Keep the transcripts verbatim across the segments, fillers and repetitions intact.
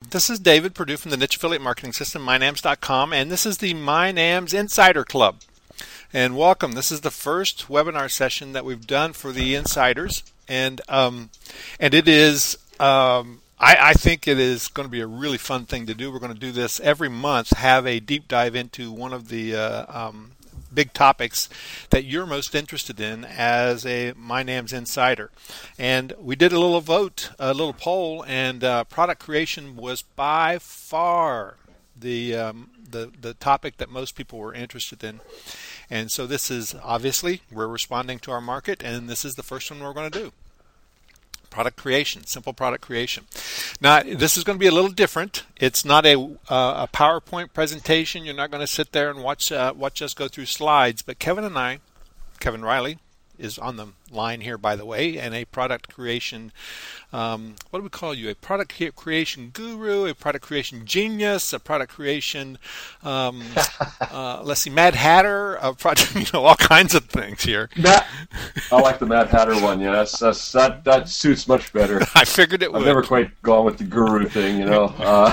This is David Perdue from the Niche Affiliate Marketing System, my nams dot com, and this is the MyNAMS Insider Club. And welcome. This is the first webinar session that we've done for the insiders, and um, and it is um, I, I think it is going to be a really fun thing to do. We're going to do this every month, have a deep dive into one of the uh, um, big topics that you're most interested in as a MyNAMS insider. And we did a little vote, a little poll, and uh, product creation was by far the um, the the topic that most people were interested in. And so this is, obviously, we're responding to our market, and this is the first one we're going to do. Product creation, simple product creation. Now, this is going to be a little different. It's not a, uh, a PowerPoint presentation. You're not going to sit there and watch uh, watch us go through slides. But Kevin and I, Kevin Riley, is on the line here, by the way, and a product creation, um, what do we call you? A product creation guru, a product creation genius, a product creation, um, uh, let's see, Mad Hatter, a project, you know, all kinds of things here. Matt, I like the Mad Hatter one. Yeah, that's, that's, that that suits much better. I figured it I've would. I've never quite gone with the guru thing, you know. Uh,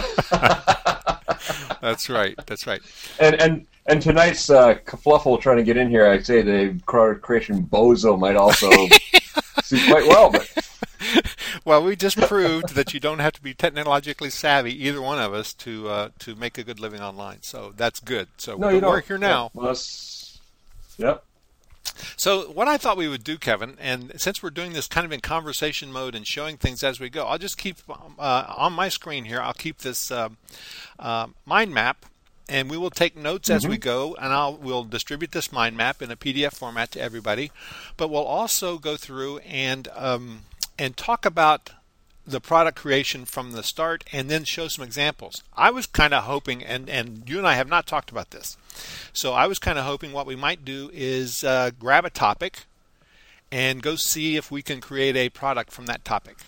that's right. That's right. And and. And tonight's uh, kerfluffle trying to get in here, I'd say the product creation bozo might also suit quite well. But well, we just proved that you don't have to be technologically savvy, either one of us, to uh, to make a good living online. So that's good. So no, you we're don't. here now. Yep. Well, yep. So what I thought we would do, Kevin, and since we're doing this kind of in conversation mode and showing things as we go, I'll just keep uh, on my screen here. I'll keep this uh, uh, mind map. And we will take notes as mm-hmm. we go, and I'll we'll distribute this mind map in a P D F format to everybody. But we'll also go through and um, and talk about the product creation from the start, and then show some examples. I was kind of hoping, and and you and I have not talked about this, so I was kind of hoping what we might do is uh, grab a topic and go see if we can create a product from that topic.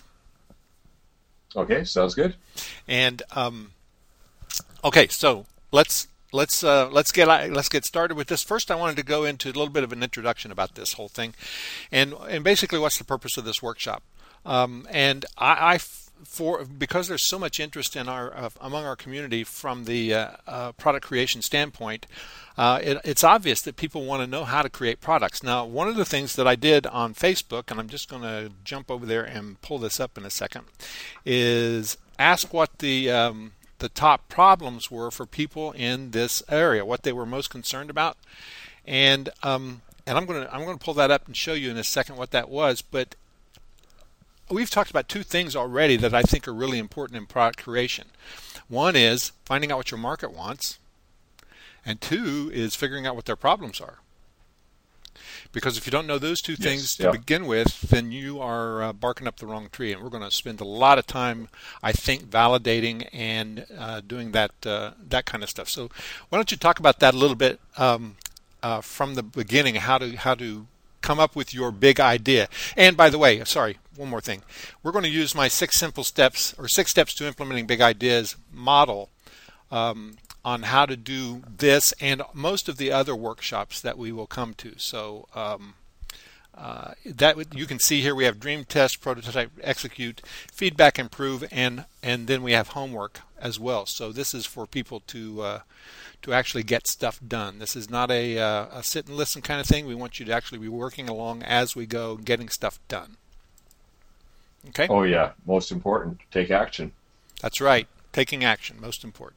Okay, sounds good. And um, okay, so. Let's let's uh, let's get let's get started with this. First, I wanted to go into a little bit of an introduction about this whole thing, and and basically, what's the purpose of this workshop? Um, and I, I for because there's so much interest in our uh, among our community from the uh, uh, product creation standpoint, uh, it, it's obvious that people want to know how to create products. Now, one of the things that I did on Facebook, and I'm just going to jump over there and pull this up in a second, is ask what the um, the top problems were for people in this area, what they were most concerned about, and um, and I'm going to I'm going to pull that up and show you in a second what that was. But we've talked about two things already that I think are really important in product creation. One is finding out what your market wants, and two is figuring out what their problems are. Because if you don't know those two things yes, to yeah. begin with, then you are uh, barking up the wrong tree. And we're going to spend a lot of time, I think, validating and uh, doing that uh, that kind of stuff. So why don't you talk about that a little bit um, uh, from the beginning, how to how to come up with your big idea. And by the way, sorry, one more thing. We're going to use my six simple steps or six steps to implementing big ideas model um, on how to do this and most of the other workshops that we will come to. So um, uh, that you can see here we have dream test, prototype, execute, feedback, improve, and and then we have homework as well. So this is for people to uh, to actually get stuff done. This is not a, uh, a sit and listen kind of thing. We want you to actually be working along as we go, getting stuff done. Okay? Oh yeah, most important, take action. That's right, taking action, most important.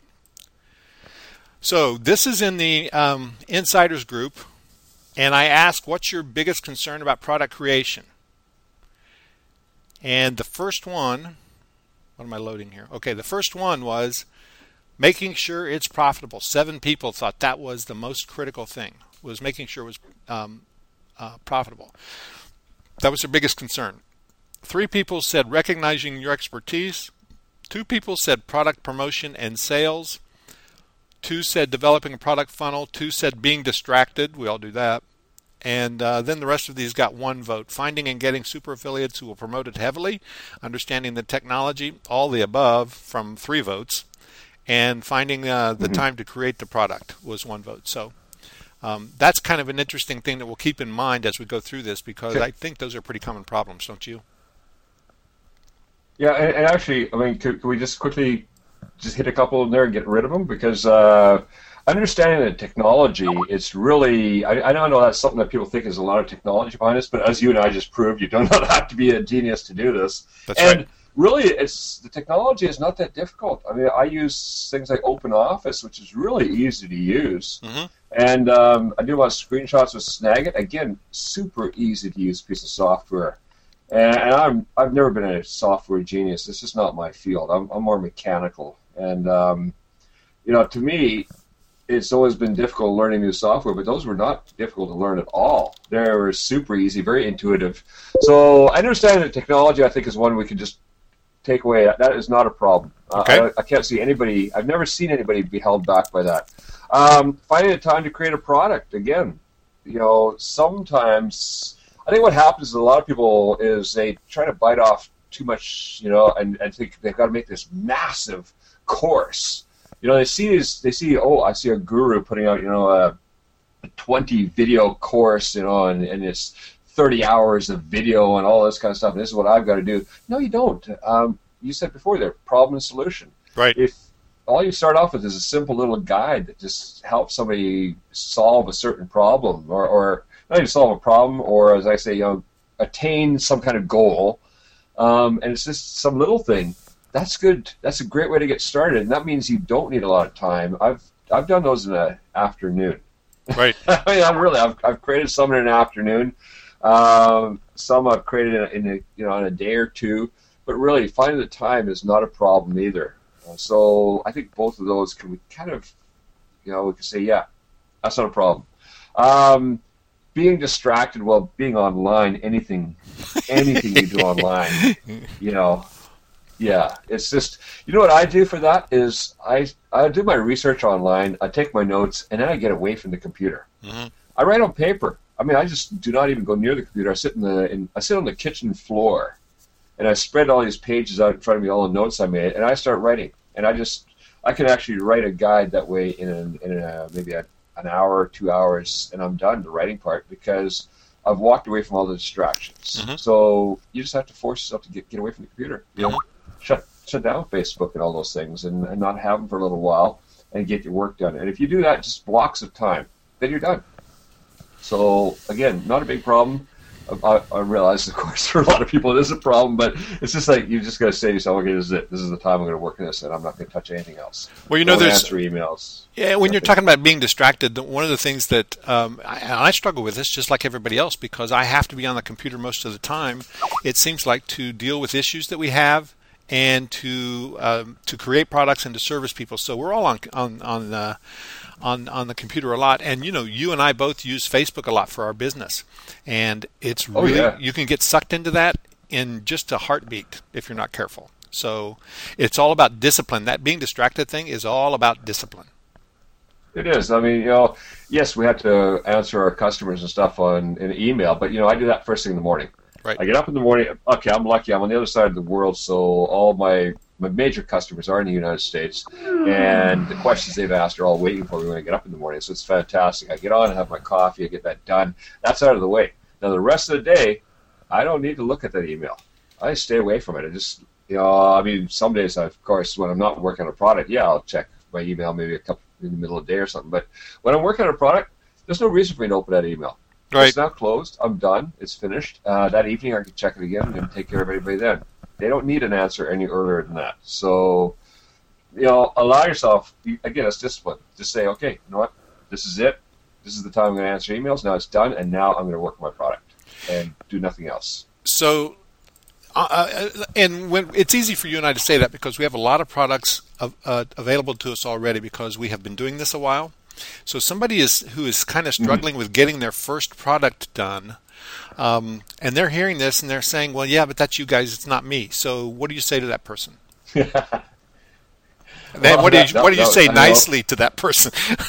So this is in the um, Insiders group, and I asked, what's your biggest concern about product creation? And the first one, what am I loading here? Okay, the first one was making sure it's profitable. Seven people thought that was the most critical thing, was making sure it was um, uh, profitable. That was their biggest concern. Three people said recognizing your expertise. Two people said product promotion and sales. Two said developing a product funnel. Two said being distracted. We all do that. And uh, then the rest of these got one vote. Finding and getting super affiliates who will promote it heavily. Understanding the technology. All the above from three votes. And finding uh, the mm-hmm. time to create the product was one vote. So um, that's kind of an interesting thing that we'll keep in mind as we go through this, because okay. I think those are pretty common problems, don't you? Yeah, and, and actually, I mean, could, could we just quickly just hit a couple in there and get rid of them because uh, understanding the technology, it's really, I, I don't know that's something that people think is a lot of technology behind this, but as you and I just proved, you don't have to be a genius to do this. That's and right. Really, it's the technology is not that difficult. I mean, I use things like OpenOffice, which is really easy to use. Mm-hmm. And um, I do a lot of screenshots with Snagit. Again, super easy to use piece of software. And, and I'm, I've never been a software genius. This is not my field. I'm, I'm more mechanical. And, um, you know, to me, it's always been difficult learning new software, but those were not difficult to learn at all. They were super easy, very intuitive. So understanding the technology, I think, is one we can just take away. That is not a problem. Okay. Uh, I, I can't see anybody, I've never seen anybody be held back by that. Um, finding the time to create a product, again, you know, sometimes, I think what happens to a lot of people is they try to bite off too much, you know, and, and think they've got to make this massive course. You know, they see these, they see, oh, I see a guru putting out, you know, a, a twenty video course, you know, and, and it's thirty hours of video and all this kind of stuff, and this is what I've got to do. No, you don't. Um, you said before there, problem and solution. Right. If all you start off with is a simple little guide that just helps somebody solve a certain problem, or, or not even solve a problem, or as I say, you know, attain some kind of goal, um, and it's just some little thing, that's good. That's a great way to get started, and that means you don't need a lot of time. I've I've done those in an afternoon. Right. I mean, I'm really, I've, I've created some in an afternoon. Um, some I've created in a, in a, you know, in a day or two, but really finding the time is not a problem either. Uh, so I think both of those can we kind of, you know, we can say, yeah, that's not a problem. Um, being distracted while being online, anything, anything you do online, you know, yeah, it's just, you know what I do for that is I, I do my research online, I take my notes, and then I get away from the computer. Mm-hmm. I write on paper. I mean, I just do not even go near the computer. I sit in the, in, I sit on the kitchen floor, and I spread all these pages out in front of me, all the notes I made, and I start writing. And I just, I can actually write a guide that way in, a, in a, maybe a, an hour or two hours, and I'm done the writing part because I've walked away from all the distractions. Mm-hmm. So you just have to force yourself to get, get away from the computer. You know, Mm-hmm. shut shut down Facebook and all those things, and, and not have them for a little while, and get your work done. And if you do that, just blocks of time, then you're done. So, again, not a big problem. I, I realize, of course, for a lot of people it is a problem, but it's just like you just got to say to yourself, okay, this is it. This is the time I'm going to work on this, and I'm not going to touch anything else. Well, you know, Don't there's answer emails. Yeah, when you're talking about being distracted, one of the things that um, I, and I struggle with this just like everybody else because I have to be on the computer most of the time. It seems like to deal with issues that we have and to um, to create products and to service people. So we're all on on on uh, on on the computer a lot, and you know, you and I both use Facebook a lot for our business, and it's really Oh, yeah. you can get sucked into that in just a heartbeat if you're not careful. So it's all about discipline. That being distracted thing is all about discipline. It is. I mean, you know, yes, we have to answer our customers and stuff on in email, but you know, I do that first thing in the morning. Right. I get up in the morning. Okay, I'm lucky. I'm on the other side of the world, so all my my major customers are in the United States, and the questions they've asked are all waiting for me when I get up in the morning. So it's fantastic. I get on, I have my coffee, I get that done. That's out of the way. Now the rest of the day, I don't need to look at that email. I stay away from it. I just, you know, I mean, some days, of course, when I'm not working on a product, yeah, I'll check my email maybe a couple in the middle of the day or something. But when I'm working on a product, there's no reason for me to open that email. Right. It's now closed. I'm done. It's finished. Uh, that evening, I can check it again and take care of everybody then. They don't need an answer any earlier than that. So, you know, allow yourself, again, it's discipline. Just say, okay, you know what? This is it. This is the time I'm going to answer emails. Now it's done, and now I'm going to work on my product and do nothing else. So, uh, and when it's easy for you and I to say that because we have a lot of products of, uh, available to us already because we have been doing this a while. So somebody is who is kind of struggling mm-hmm. with getting their first product done, um, and they're hearing this and they're saying, "Well, yeah, but that's you guys. It's not me." So, what do you say to that person? then, well, what do you that, what do you that, say that, nicely to that person?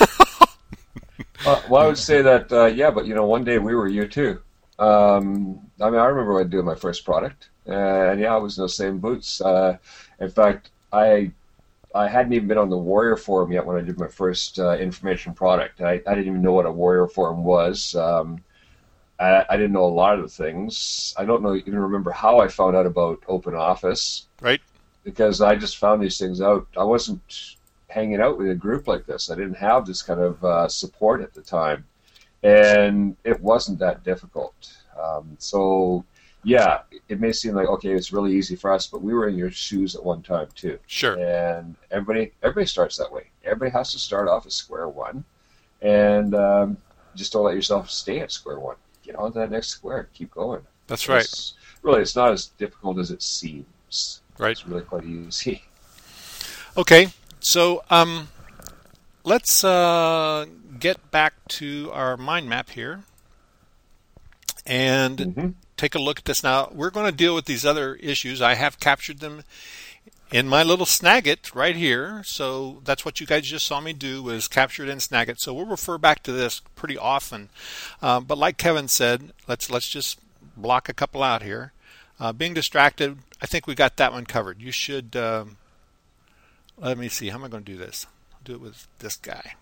uh, well, I would say that uh, yeah, but you know, one day we were you too. Um, I mean, I remember when doing my first product, and yeah, I was in those same boots. Uh, in fact, I. I hadn't even been on the Warrior Forum yet when I did my first uh, information product. I, I didn't even know what a Warrior Forum was. Um, I, I didn't know a lot of the things. I don't know even remember how I found out about OpenOffice. Right. because I just found these things out. I wasn't hanging out with a group like this. I didn't have this kind of uh, support at the time, and it wasn't that difficult. Um, so, yeah, it may seem like, okay, it's really easy for us, but we were in your shoes at one time too. Sure. And everybody, everybody starts that way. Everybody has to start off at square one, and um, just don't let yourself stay at square one. Get on to that next square. Keep going. That's right. It's, really, it's not as difficult as it seems. Right. It's really quite easy. Okay. So um, let's uh, get back to our mind map here and mm-hmm. take a look at this. Now, we're going to deal with these other issues. I have captured them in my little Snagit right here. So that's what you guys just saw me do, was capture it in Snagit. So we'll refer back to this pretty often. Um, but like Kevin said, let's let's just block a couple out here. Uh, being distracted, I think we got that one covered. You should... Um, Let me see. How am I going to do this? I'll do it with this guy.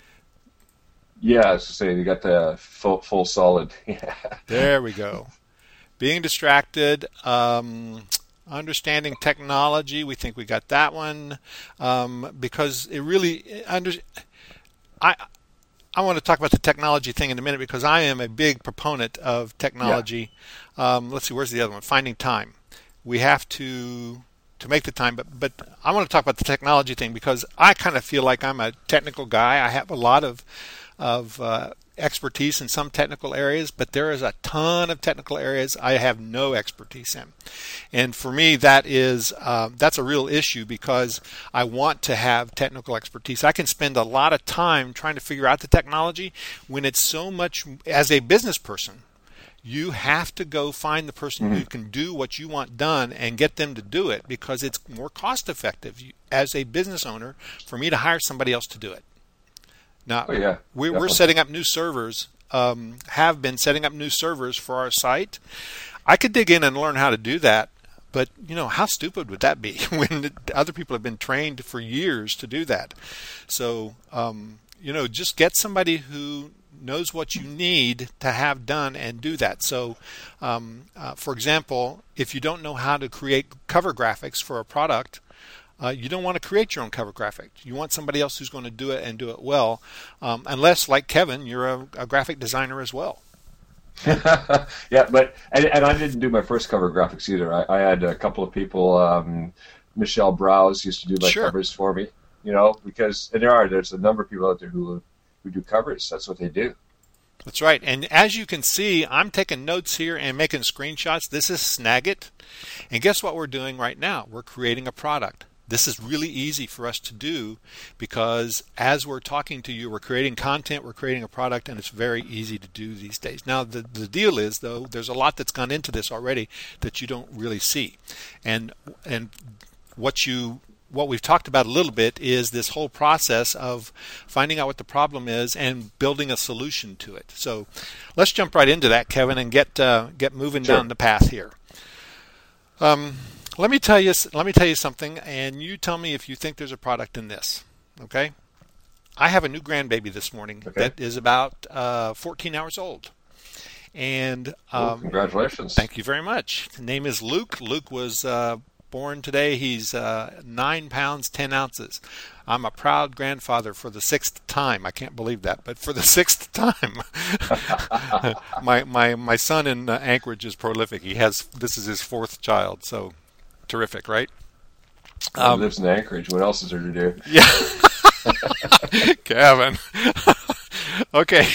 Yeah, I was to say you got the full, full solid. Yeah. There we go. Being distracted, um, understanding technology. We think we got that one um, because it really under. I I want to talk about the technology thing in a minute because I am a big proponent of technology. Yeah. Um, let's see. Where's the other one? Finding time. We have to. to make the time, but but I want to talk about the technology thing because I kind of feel like I'm a technical guy. I have a lot of of uh, expertise in some technical areas, but there is a ton of technical areas I have no expertise in, and for me that is um, that's a real issue because I want to have technical expertise. I can spend a lot of time trying to figure out the technology when it's so much as a business person. You have to go find the person mm-hmm. who can do what you want done and get them to do it because it's more cost effective as a business owner for me to hire somebody else to do it. Now, oh, yeah, we, we're setting up new servers, um, have been setting up new servers for our site. I could dig in and learn how to do that, but you know, how stupid would that be when other people have been trained for years to do that? So, um, you know, just get somebody who knows what you need to have done and do that. So, um, uh, for example, if you don't know how to create cover graphics for a product, uh, you don't want to create your own cover graphic. You want somebody else who's going to do it and do it well, um, unless, like Kevin, you're a, a graphic designer as well. Yeah, but and, and I didn't do my first cover graphics either. I, I had a couple of people. Um, Michelle Browse used to do my Sure. covers for me. You know, because and there are there's a number of people out there who who do covers. That's what they do. That's right. And as you can see, I'm taking notes here and making screenshots. This is Snagit. And guess what we're doing right now? We're creating a product. This is really easy for us to do because as we're talking to you, we're creating content, we're creating a product, and it's very easy to do these days. Now, the, the deal is, though, there's a lot that's gone into this already that you don't really see. And and what you... What we've talked about a little bit is this whole process of finding out what the problem is and building a solution to it. So let's jump right into that, Kevin, and get uh, get moving Sure. down the path here. Um, let me tell you let me tell you something, and you tell me if you think there's a product in this. Okay? I have a new grandbaby this morning Okay. that is about uh, fourteen hours old. And um, Oh, congratulations. Thank you very much. His name is Luke. Luke was uh, born today. He's uh, nine pounds, ten ounces. I'm a proud grandfather for the sixth time. I can't believe that, but for the sixth time. my my my son in uh, Anchorage is prolific. He has this is his fourth child, so terrific, right? Um, he lives in Anchorage. What else is there to do? Yeah, Kevin. Okay,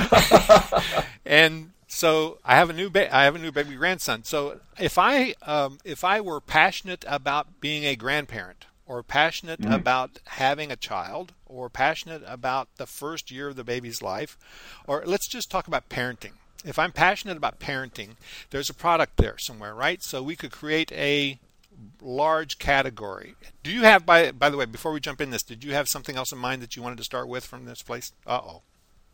and. So I have a new ba- I have a new baby grandson. So if I um, if I were passionate about being a grandparent, or passionate mm-hmm. about having a child, or passionate about the first year of the baby's life, or let's just talk about parenting. If I'm passionate about parenting, there's a product there somewhere, right? So we could create a large category. Do you have by by the way, before we jump in this, did you have something else in mind that you wanted to start with from this place? Uh oh.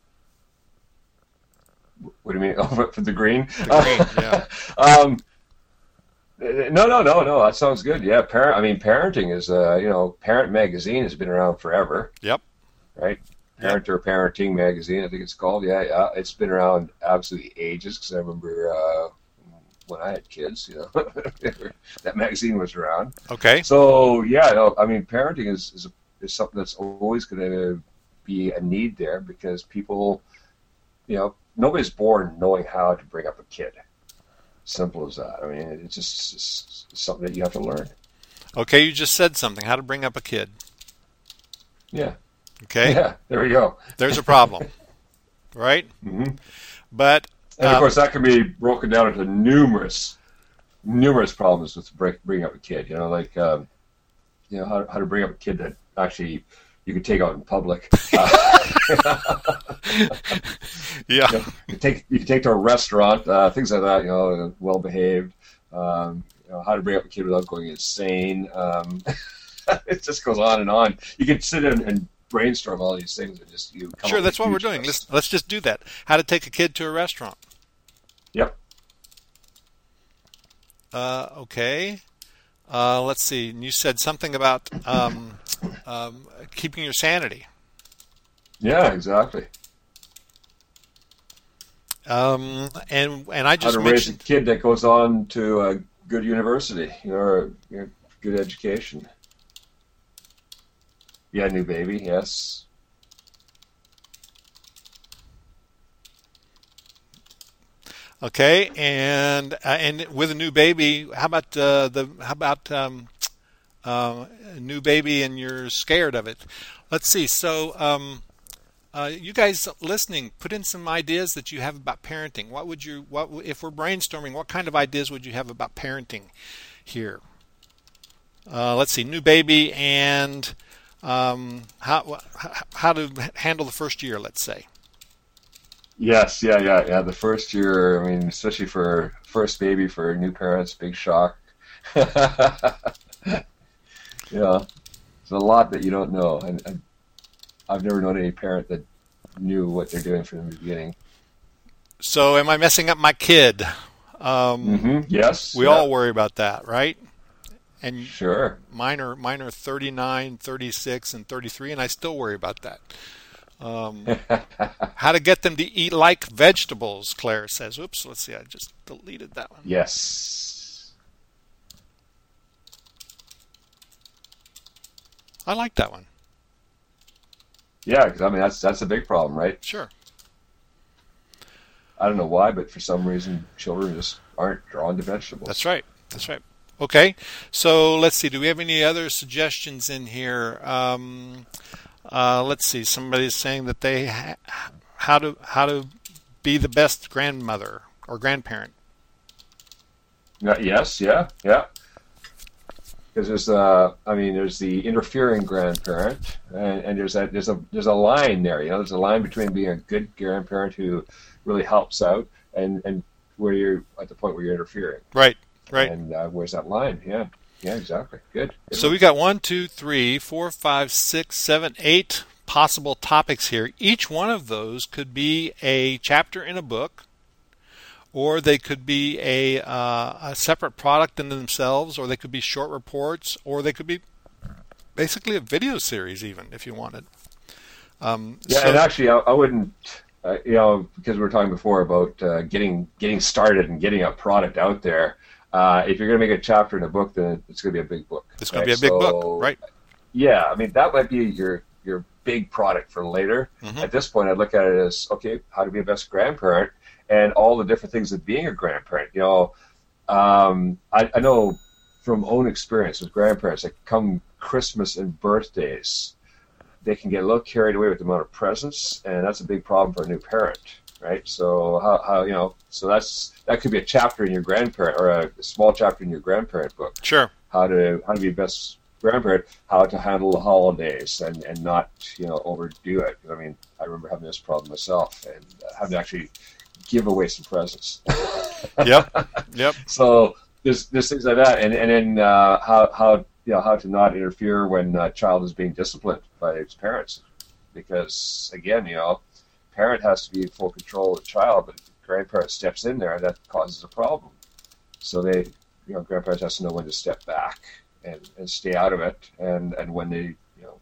What do you mean? Oh, for the green? The green, yeah. um, no, no, no, no. That sounds good. Yeah, parent. I mean, parenting is, uh, you know, Parent Magazine has been around forever. Yep. Right. Parent or Parenting Magazine, I think it's called. Yeah, yeah. It's been around absolutely ages because I remember uh, when I had kids. You know, that magazine was around. Okay. So yeah, no, I mean, parenting is is, a, is something that's always going to be a need there because people, you know, nobody's born knowing how to bring up a kid. Simple as that. I mean, it's just it's something that you have to learn. Okay, you just said something. How to bring up a kid. Yeah. Okay. Yeah. There you go. There's a problem, right? Mm-hmm. But and of um, course, that can be broken down into numerous, numerous problems with break, bringing up a kid. You know, like um, you know how how to bring up a kid that actually you can take out in public. Uh, yeah. You know, you take you can take to a restaurant, uh, things like that. You know, well behaved. Um, you know, how to bring up a kid without going insane. Um, it just goes on and on. You can sit in and brainstorm all these things and just you. Come Sure, up that's with what we're huge doing. lists. Let's let's just do that. How to take a kid to a restaurant. Yep. Uh, okay. Uh, let's see. You said something about um, um, keeping your sanity. Yeah, exactly. Um, and and I How just to raise a mentioned. kid that goes on to a good university, you know, or you know, good education. Yeah, new baby, yes. Okay, and uh, and with a new baby, how about uh, the how about um, uh, a new baby and you're scared of it? Let's see. So, um, uh, you guys listening, put in some ideas that you have about parenting. What would you what if we're brainstorming? What kind of ideas would you have about parenting here? Uh, let's see, new baby and um, how how to handle the first year. Let's say. Yes, yeah, yeah, yeah. The first year, I mean, especially for first baby, for new parents, big shock. Yeah, there's a lot that you don't know, and, and I've never known any parent that knew what they're doing from the beginning. So, am I messing up my kid? Um, Mm-hmm. Yes, we yeah. all worry about that, right? And Sure. mine are mine are thirty-nine, thirty-six, and thirty-three, and I still worry about that. Um, how to get them to eat like vegetables, Claire says. Oops, let's see, I just deleted that one. Yes. I like that one. Yeah, because I mean that's that's a big problem, right? Sure. I don't know why, but for some reason, children just aren't drawn to vegetables. That's right. That's right. Okay, so let's see. Do we have any other suggestions in here? Um, uh, let's see. Somebody's saying that they ha- how to how to be the best grandmother or grandparent. Yeah, yes, yeah, yeah. Because there's uh, I mean, there's the interfering grandparent, and, and there's that there's a there's a line there. You know, there's a line between being a good grandparent who really helps out, and and where you're at the point where you're interfering. Right. Right. And uh, where's that line? Yeah. Yeah, exactly. Good. Good So one. we got one, two, three, four, five, six, seven, eight possible topics here. Each one of those could be a chapter in a book, or they could be a uh, a separate product in themselves, or they could be short reports, or they could be basically a video series, even if you wanted. Um, Yeah, so, and actually, I, I wouldn't, uh, you know, because we were talking before about uh, getting getting started and getting a product out there. Uh, if you're going to make a chapter in a book, then it's going to be a big book. it's going right? to be a big So, book, right? Yeah, I mean, that might be your your big product for later. Mhm. At this point, I'd look at it as, okay, how to be a best grandparent and all the different things of being a grandparent. You know, um, I, I know from own experience with grandparents, like come Christmas and birthdays, they can get a little carried away with the amount of presents, and that's a big problem for a new parent, right? So how, how you know, so that's that could be a chapter in your grandparent or a small chapter in your grandparent book. Sure. How to how to be best grandparent, how to handle the holidays and, and not you know overdo it. I mean, I remember having this problem myself and uh, having to actually give away some presents. Yep. Yep. So there's there's things like that, and and then uh, how how you know how to not interfere when a child is being disciplined by its parents, because again you know, parent has to be in full control of the child, but if the grandparent steps in there, that causes a problem. So they you know grandparents has to know when to step back and, and stay out of it, and, and when they you know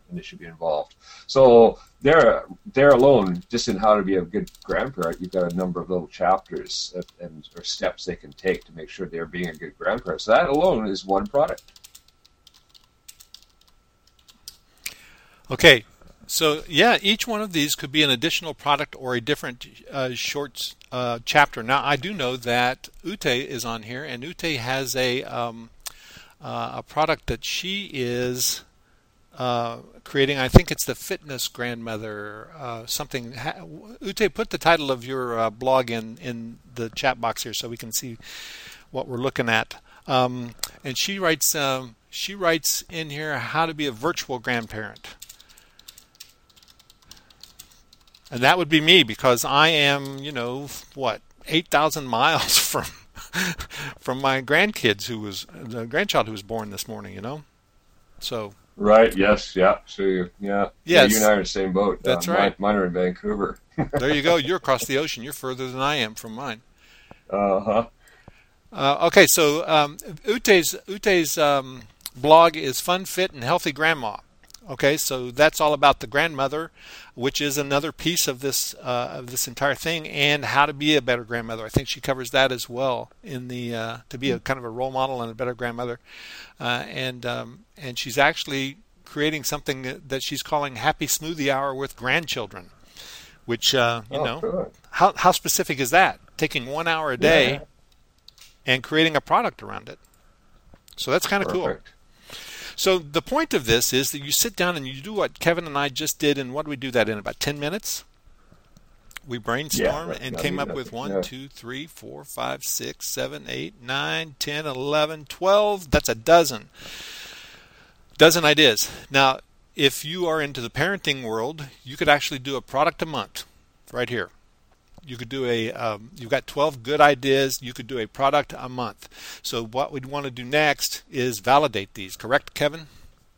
and they should be involved. So there, there alone, just in how to be a good grandparent, you've got a number of little chapters and, and or steps they can take to make sure they're being a good grandparent. So that alone is one product. Okay. So, yeah, each one of these could be an additional product or a different uh, short uh, chapter. Now, I do know that Ute is on here, and Ute has a um, uh, a product that she is uh, creating. I think it's the Fitness Grandmother uh, something. Ute, put the title of your uh, blog in, in the chat box here so we can see what we're looking at. Um, and she writes um, she writes in here how to be a virtual grandparent. And that would be me, because I am, you know, what, eight thousand miles from from my grandkids who was, the grandchild who was born this morning, you know? So. Right, yes, yeah. So, you, yeah. Yes. Yeah, you and I are in the same boat. That's uh, right. Mine, mine are in Vancouver. There you go. You're across the ocean. You're further than I am from mine. Uh-huh. Uh, okay, so um, Ute's, Ute's um, blog is Fun, Fit, and Healthy Grandma. Okay, so that's all about the grandmother, which is another piece of this uh, of this entire thing, and how to be a better grandmother. I think she covers that as well in the uh, to be a kind of a role model and a better grandmother, uh, and um, and she's actually creating something that, that she's calling Happy Smoothie Hour with Grandchildren, which uh, you oh, know good. how how specific is that? Taking one hour a day Yeah. and creating a product around it. So that's kind of cool. Perfect. So the point of this is that you sit down and you do what Kevin and I just did, and what do we do that in? About ten minutes? We brainstorm Yeah, and not came up even, with one, yeah. two, three, four, five, six, seven, eight, nine, ten, eleven, twelve. That's a dozen. Dozen ideas. Now, if you are into the parenting world, you could actually do a product a month right here. You could do a, um, you've got twelve good ideas. You could do a product a month. So what we'd want to do next is validate these. Correct, Kevin?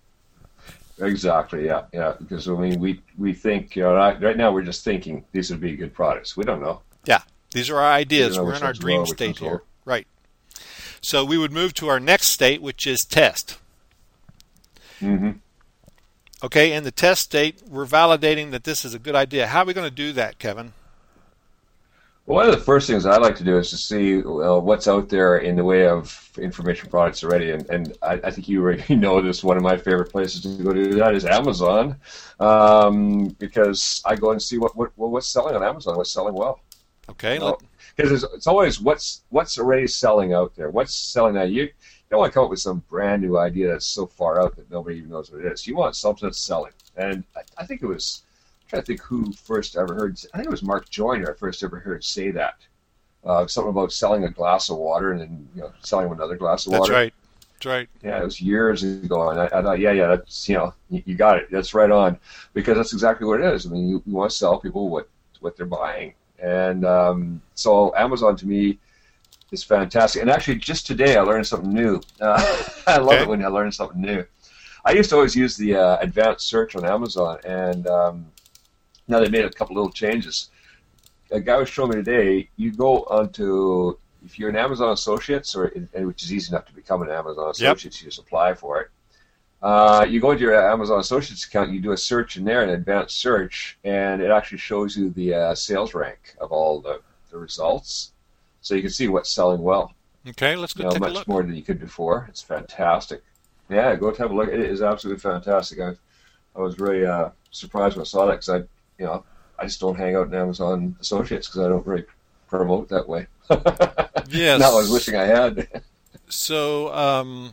Exactly, yeah, yeah. Because, I mean, we, we think, you know, right, right now we're just thinking these would be good products. We don't know. Yeah. These are our ideas. know We're which in our one's dream low, which state one's here. low. Right. So we would move to our next state, which is test. Mm-hmm. Okay, in the test state, we're validating that this is a good idea. How are we going to do that, Kevin? Well, one of the first things I like to do is to see uh, what's out there in the way of information products already, and, and I, I think you already know this. One of my favorite places to go do that is Amazon, um, because I go and see what, what what's selling on Amazon, what's selling well. Okay. You know, because it's, it's always what's what's already selling out there. What's selling now? You, you don't want to come up with some brand new idea that's so far out that nobody even knows what it is. You want something that's selling, and I, I think it was. I'm trying to think who first ever heard. I think it was Mark Joyner I first ever heard say that. Uh, something about selling a glass of water and then you know selling another glass of That's water. That's right. That's right. Yeah, it was years ago, and I, I thought, yeah, yeah, that's you know, you, you got it. That's right on, because that's exactly what it is. I mean, you, you want to sell people what what they're buying, and um, so Amazon to me is fantastic. And actually, just today I learned something new. Uh, I love Okay. it when I learn something new. I used to always use the uh, advanced search on Amazon, and um, now they made a couple little changes. A guy was showing me today, you go onto, if you're an Amazon Associates, or which is easy enough to become an Amazon Associates, you just apply for it. Uh, you go into your Amazon Associates account, you do a search in there, an advanced search, and it actually shows you the uh, sales rank of all the, the results. So you can see what's selling well. Okay, let's go You know, take a much look. more than you could before. It's fantastic. Yeah, go have a look. It is absolutely fantastic. I, I was very uh, surprised when I saw that, because I, you know, I just don't hang out in Amazon Associates because I don't really promote that way. Yes. No, I was wishing I had. So, um,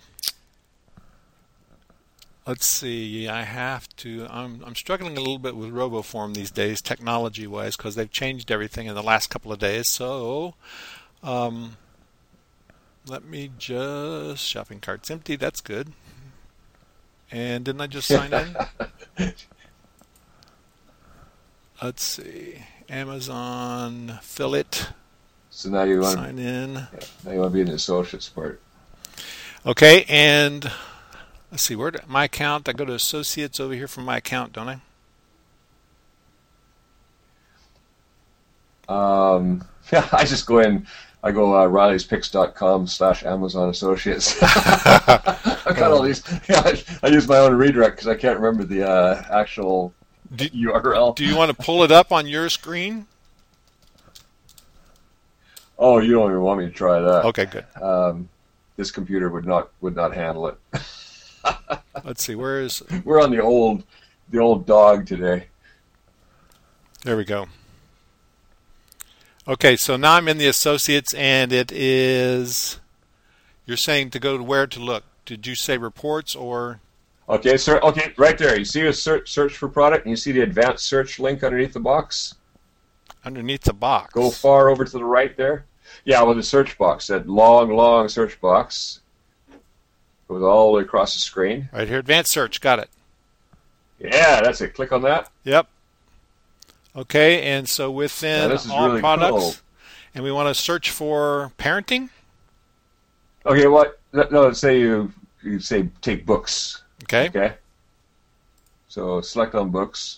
let's see. I have to. I'm I'm struggling a little bit with RoboForm these days, technology-wise, because they've changed everything in the last couple of days. So, um, let me just shopping cart's empty. That's good. And didn't I just sign in? Let's see. Amazon affiliate. So now you want, Sign in. yeah, now you want to be in the associates part. Okay, and let's see, where do, my account, I go to associates over here from my account, don't I? Um, yeah, I just go in, I go uh, rileyspicks dot com slash Amazon Associates. I've got all these. Yeah, I, I use my own redirect because I can't remember the uh, actual do, U R L. Do you want to pull it up on your screen? Oh, you don't even want me to try that. Okay, good. Um, this computer would not would not handle it. Let's see. Where is? We're on the old the old dog today. There we go. Okay, so now I'm in the associates, and it is. You're saying to go to where to look. Did you say reports or? Okay, sir. Okay, right there. You see a search search for product, and you see the advanced search link underneath the box. Underneath the box. Go far over to the right there. Yeah, with the search box, that long, long search box goes all the way across the screen. Right here, advanced search. Got it. Yeah, that's it. Click on that. Yep. Okay, and so within yeah, all really products, cool. And we want to search for parenting. Okay, what? No, let's say you you say take books. Okay. Okay. So select on books.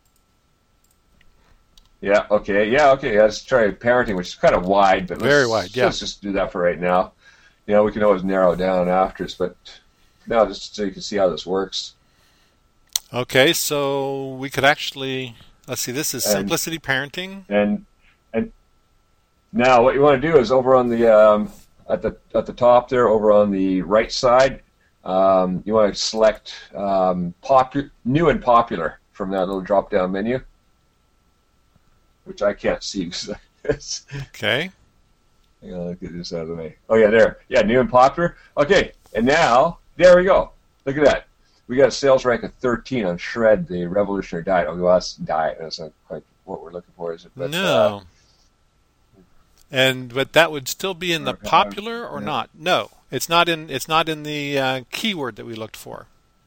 Yeah. Okay. Yeah. Okay. Let's try parenting, which is kind of wide, but let's, very wide. Yeah. Let's just do that for right now. You know, we can always narrow down after, but now just so you can see how this works. Okay, so we could actually let's see. This is and, simplicity parenting, and and now what you want to do is over on the um, at the at the top there, over on the right side, um, you want to select um, popu- new and popular from that little drop down menu, which I can't see. Okay. Hang on, let's get this out of the way. Oh yeah, there. Yeah, new and popular. Okay, and now there we go. Look at that. We got a sales rank of thirteen on Shred, the revolutionary diet. Oh, well, that's diet. That's not quite what we're looking for, is it? But, no. Uh, and but that would still be in the popular or yeah. not? No, it's not in. It's not in the uh, keyword that we looked for.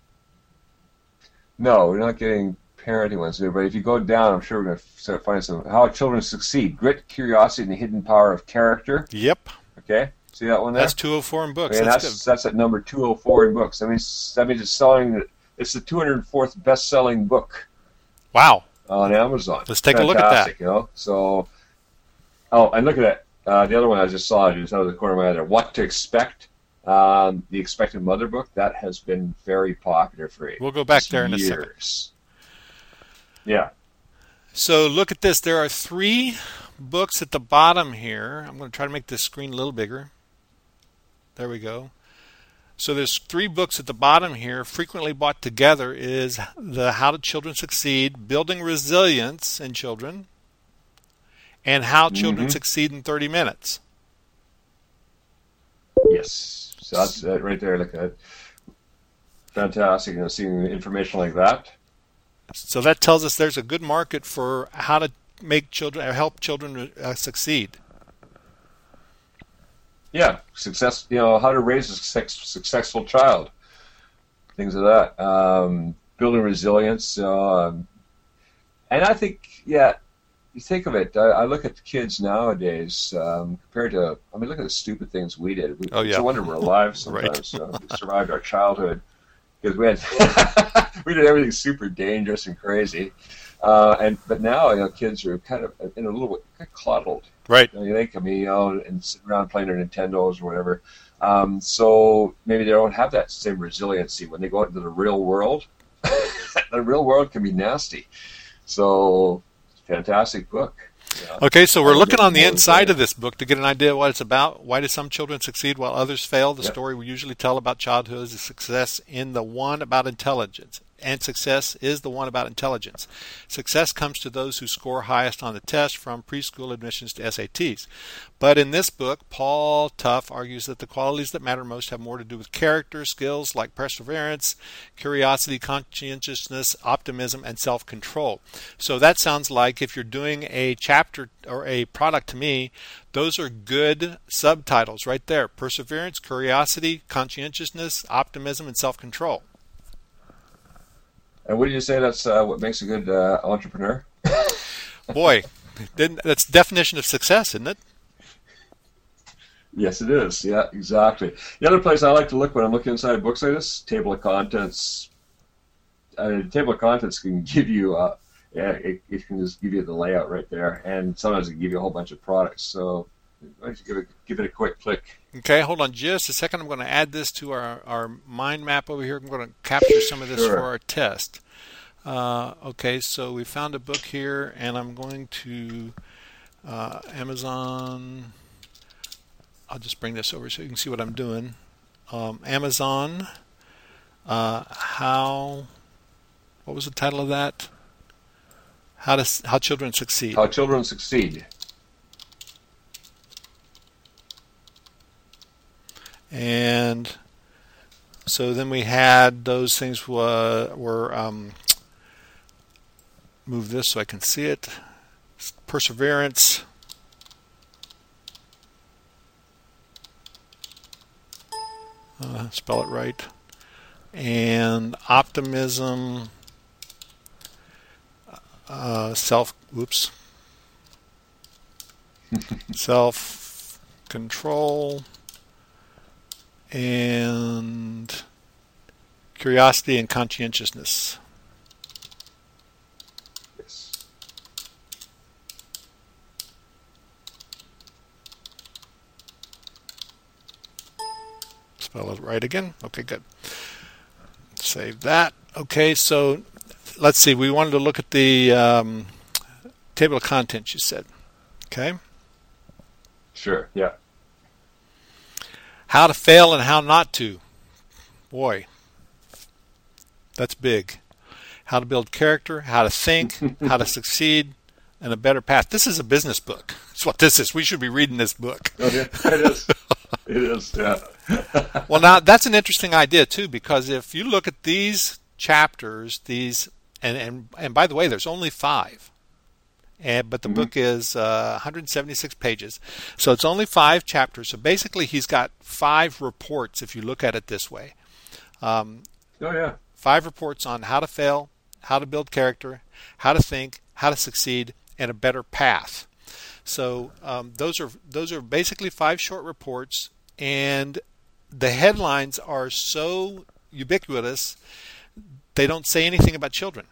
No, we're not getting parenting ones there. But if you go down, I'm sure we're going to start finding some. How children succeed: grit, curiosity, and the hidden power of character. Yep. Okay. See that one there? That's two oh four in books. Okay, that's that's, good. that's at number two oh four in books. That means that means it's selling. It's the two hundred fourth best-selling book. Wow. On Amazon. Let's take Fantastic, a look at that. You know, so. Oh, and look at that. Uh, the other one I just saw is out of the corner of my eye there. What to Expect. Um, the Expected Mother book that has been very popular for We'll go back there in years. a second. Yeah. So look at this. There are three books at the bottom here. I'm going to try to make this screen a little bigger. There we go. So there's three books at the bottom here. Frequently bought together is the How Do Children Succeed, Building Resilience in Children, and How Children mm-hmm. Succeed in thirty minutes. Yes. So that's it right there. Look at it. Fantastic. You know, seeing information like that. So that tells us there's a good market for how to make children, or help children uh, succeed. Yeah, success. You know, how to raise a success, successful child, things of that. Um, building resilience, um, and I think, yeah, you think of it. I, I look at the kids nowadays um, compared to. I mean, look at the stupid things we did. We, oh yeah. It's a wonder we're alive sometimes. Right. So we survived our childhood because we had we did everything super dangerous and crazy. Uh, and but now, you know, kids are kind of in a little bit kind of coddled. Right. You know, they come, you know, and sit around playing their Nintendos or whatever. Um, so maybe they don't have that same resiliency when they go out into the real world. The real world can be nasty. So, fantastic book. Yeah. Okay, so we're looking on the inside of this book to get an idea of what it's about. Why do some children succeed while others fail? The Yep. story we usually tell about childhood is success in the one about intelligence. And success is the one about intelligence. Success comes to those who score highest on the test, from preschool admissions to S A Ts. But in this book, Paul Tough argues that the qualities that matter most have more to do with character, skills like perseverance, curiosity, conscientiousness, optimism, and self-control. So that sounds like if you're doing a chapter or a product to me, those are good subtitles right there. Perseverance, curiosity, conscientiousness, optimism, and self-control. And would you say that's uh, what makes a good uh, entrepreneur? Boy, that's the definition of success, isn't it? Yes, it is. Yeah, exactly. The other place I like to look when I'm looking inside books like this, table of contents. Uh, the table of contents can give you, uh, yeah, it, it can just give you the layout right there, and sometimes it can give you a whole bunch of products. So Let's give it, give it a quick click. Okay, hold on just a second. I'm going to add this to our, our mind map over here. I'm going to capture some of this Sure. for our test. Uh, okay, so we found a book here, and I'm going to uh, Amazon. I'll just bring this over so you can see what I'm doing. Um, Amazon, uh, how, what was the title of that? How to How Children Succeed. How Children Succeed. And so then we had those things were, were um, move this so I can see it. Perseverance. Uh, spell it right. And optimism. Uh, self. Whoops. Self control. And curiosity and conscientiousness. Yes. Spell it right again. Okay, good. Save that. Okay, so let's see. We wanted to look at the um, table of contents, you said. Okay. Sure, yeah. How to fail and how not to. Boy, that's big. How to build character, how to think, how to succeed, and a better path. This is a business book. That's what this is. We should be reading this book. Okay. It is. It is, yeah. Well, now, that's an interesting idea, too, because if you look at these chapters, these, and, and, and by the way, there's only five. And, but the mm-hmm. book is uh, one hundred seventy-six pages. So it's only five chapters. So basically he's got five reports if you look at it this way. Um, oh, yeah. Five reports on how to fail, how to build character, how to think, how to succeed, and a better path. So um, those are those are basically five short reports. And the headlines are so ubiquitous, they don't say anything about children.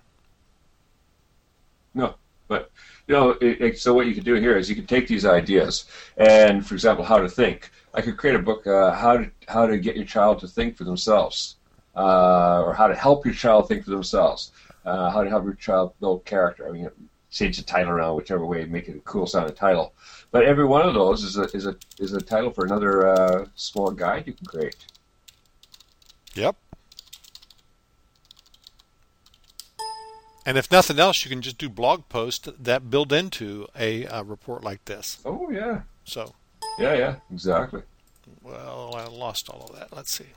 No, but... You know, it, it, so what you could do here is you could take these ideas and, for example, how to think. I could create a book, uh, how to how to get your child to think for themselves, uh, or how to help your child think for themselves, uh, how to help your child build character. I mean, change the title around whichever way, make it a cool sounding title. But every one of those is a is a is a title for another uh, small guide you can create. Yep. And if nothing else, you can just do blog posts that build into a, a report like this. Oh, yeah. So. Yeah, yeah, exactly. Well, I lost all of that. Let's see.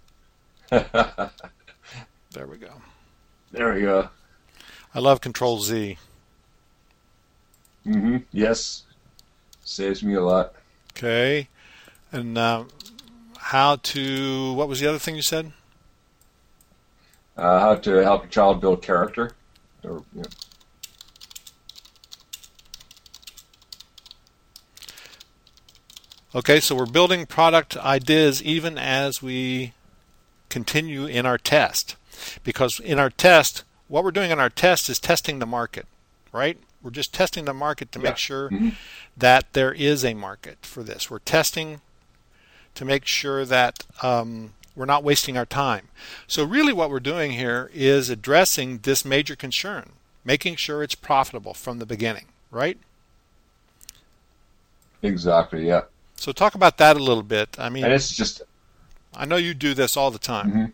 There we go. There we go. I love Control Z. Mm-hmm. Yes. Saves me a lot. Okay. And uh, how to, what was the other thing you said? Uh, how to help your child build character. Or, you know. Okay, so we're building product ideas even as we continue in our test. Because in our test, what we're doing in our test is testing the market, right? We're just testing the market to yeah. make sure mm-hmm. that there is a market for this. We're testing to make sure that um, we're not wasting our time. So really what we're doing here is addressing this major concern, making sure it's profitable from the beginning, right? Exactly, yeah. So talk about that a little bit. I mean, and it's just, I know you do this all the time. Mm-hmm.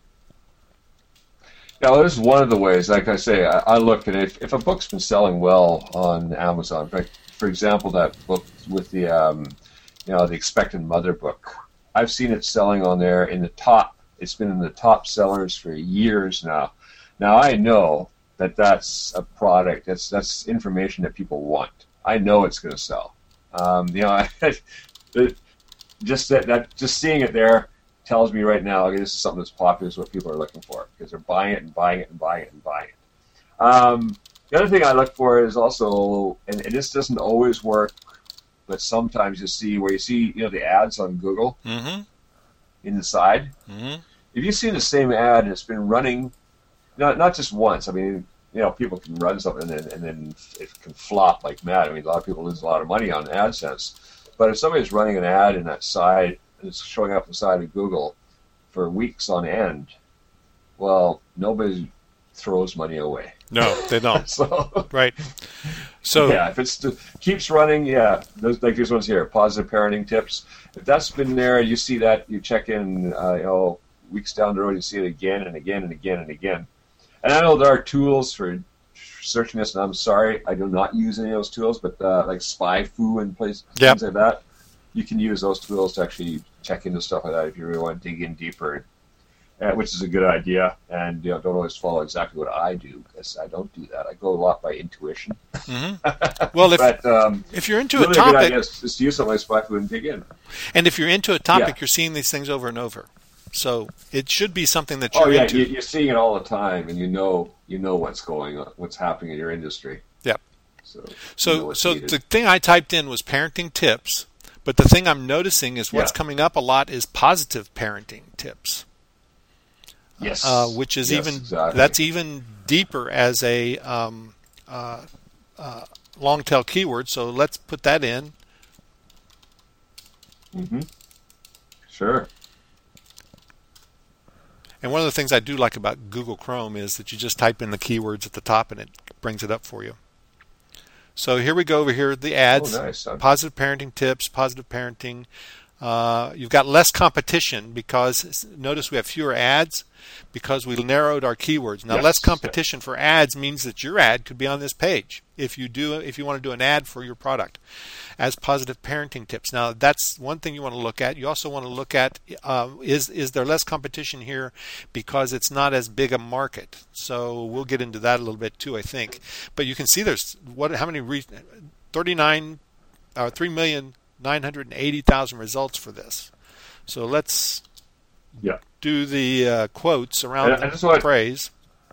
Yeah, well, this is one of the ways. Like I say, I, I look at it. If, if a book's been selling well on Amazon, for, for example, that book with the, um, you know, the Expectant Mother book, I've seen it selling on there in the top. It's been in the top sellers for years now. Now I know that that's a product. That's that's information that people want. I know it's going to sell. Um, you know, I, it, just that, that just seeing it there tells me right now, okay, this is something that's popular. Is what people are looking for because they're buying it and buying it and buying it and buying it. Um, the other thing I look for is also, and, and this doesn't always work, but sometimes you see where you see, you know, the ads on Google mm-hmm. in the side. Mm-hmm. If you see the same ad and it's been running, not not just once. I mean, you know, people can run something and then, and then it can flop like mad. I mean, a lot of people lose a lot of money on AdSense. But if somebody's running an ad in that side, and it's showing up inside of Google for weeks on end, well, nobody throws money away. No, they don't. so, right. So yeah, if it keeps running, yeah, those, like these ones here, positive parenting tips. If that's been there, you see that, you check in, uh, you know, weeks down the road, you see it again and again and again and again. And I know there are tools for searching this, and I'm sorry, I do not use any of those tools, but uh, like SpyFu and places, yep. things like that, you can use those tools to actually check into stuff like that if you really want to dig in deeper. Uh, which is a good idea, and you know, don't always follow exactly what I do, because I don't do that. I go a lot by intuition. Mm-hmm. Well, if but, um, if you're into really a topic, a good idea is just to use something like SpyFu and dig in. And if you're into a topic, yeah. you're seeing these things over and over. So it should be something that you're oh yeah, into. You, you're seeing it all the time, and you know you know what's going on, what's happening in your industry. Yep. So so you know so needed. the thing I typed in was parenting tips, but the thing I'm noticing is what's yeah. coming up a lot is positive parenting tips. Yes, uh, which is yes, even exactly. that's even deeper as a um, uh, uh, long tail keyword. So let's put that in. Mm-hmm. Sure. And one of the things I do like about Google Chrome is that you just type in the keywords at the top and it brings it up for you. So here we go over here, the ads, oh, nice. positive parenting tips, positive parenting. Uh, you've got less competition because notice we have fewer ads because we narrowed our keywords. Now, yes. less competition for ads means that your ad could be on this page if you do if you want to do an ad for your product as positive parenting tips. Now, that's one thing you want to look at. You also want to look at uh, is is there less competition here because it's not as big a market. So we'll get into that a little bit too, I think. But you can see there's what how many re- thirty-nine uh, three million nine hundred eighty thousand results for this. So let's yeah. do the uh, quotes around and, the and what, phrase.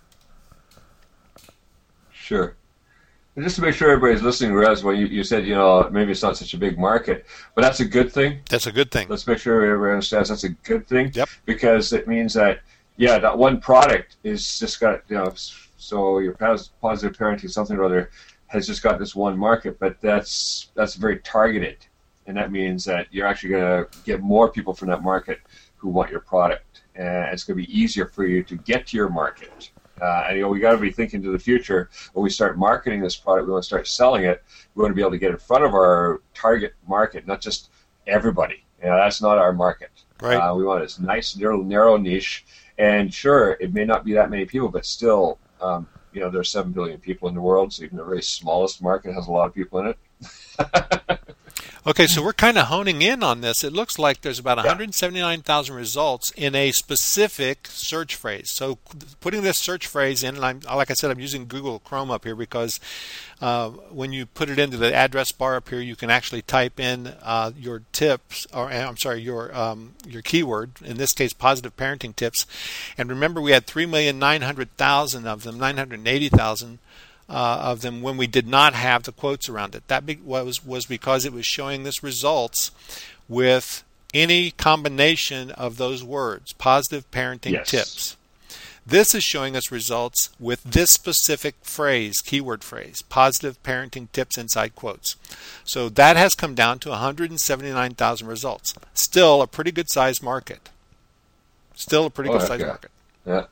Sure. And just to make sure everybody's listening, whereas when you, you said, you know, maybe it's not such a big market, but that's a good thing. That's a good thing. Let's make sure everybody understands that's a good thing. Yep. Because it means that, yeah, that one product is just got, you know, so your positive parenting something or other has just got this one market, but that's that's very targeted. And that means that you're actually going to get more people from that market who want your product. And it's going to be easier for you to get to your market. Uh, and you know, we got to be thinking to the future. When we start marketing this product, we want to start selling it. We want to be able to get in front of our target market, not just everybody. You know, that's not our market. Right. Uh, we want this nice, narrow, narrow niche. And sure, it may not be that many people, but still, um, you know, there's seven billion people in the world, so even the very smallest market has a lot of people in it. Okay, so we're kind of honing in on this. It looks like there's about one Yeah. hundred seventy-nine thousand results in a specific search phrase. So putting this search phrase in, and I'm, like I said, I'm using Google Chrome up here because uh, when you put it into the address bar up here, you can actually type in uh, your tips, or I'm sorry, your um, your keyword, in this case, positive parenting tips. And remember, we had three million nine hundred thousand of them, nine hundred eighty thousand. Uh, of them when we did not have the quotes around it. That be- was was because it was showing this results with any combination of those words, positive parenting Yes. tips. This is showing us results with this specific phrase, keyword phrase, positive parenting tips inside quotes. So that has come down to one hundred seventy-nine thousand results. Still a pretty good sized market. Still a pretty Oh, good heck sized yeah. market. Yeah.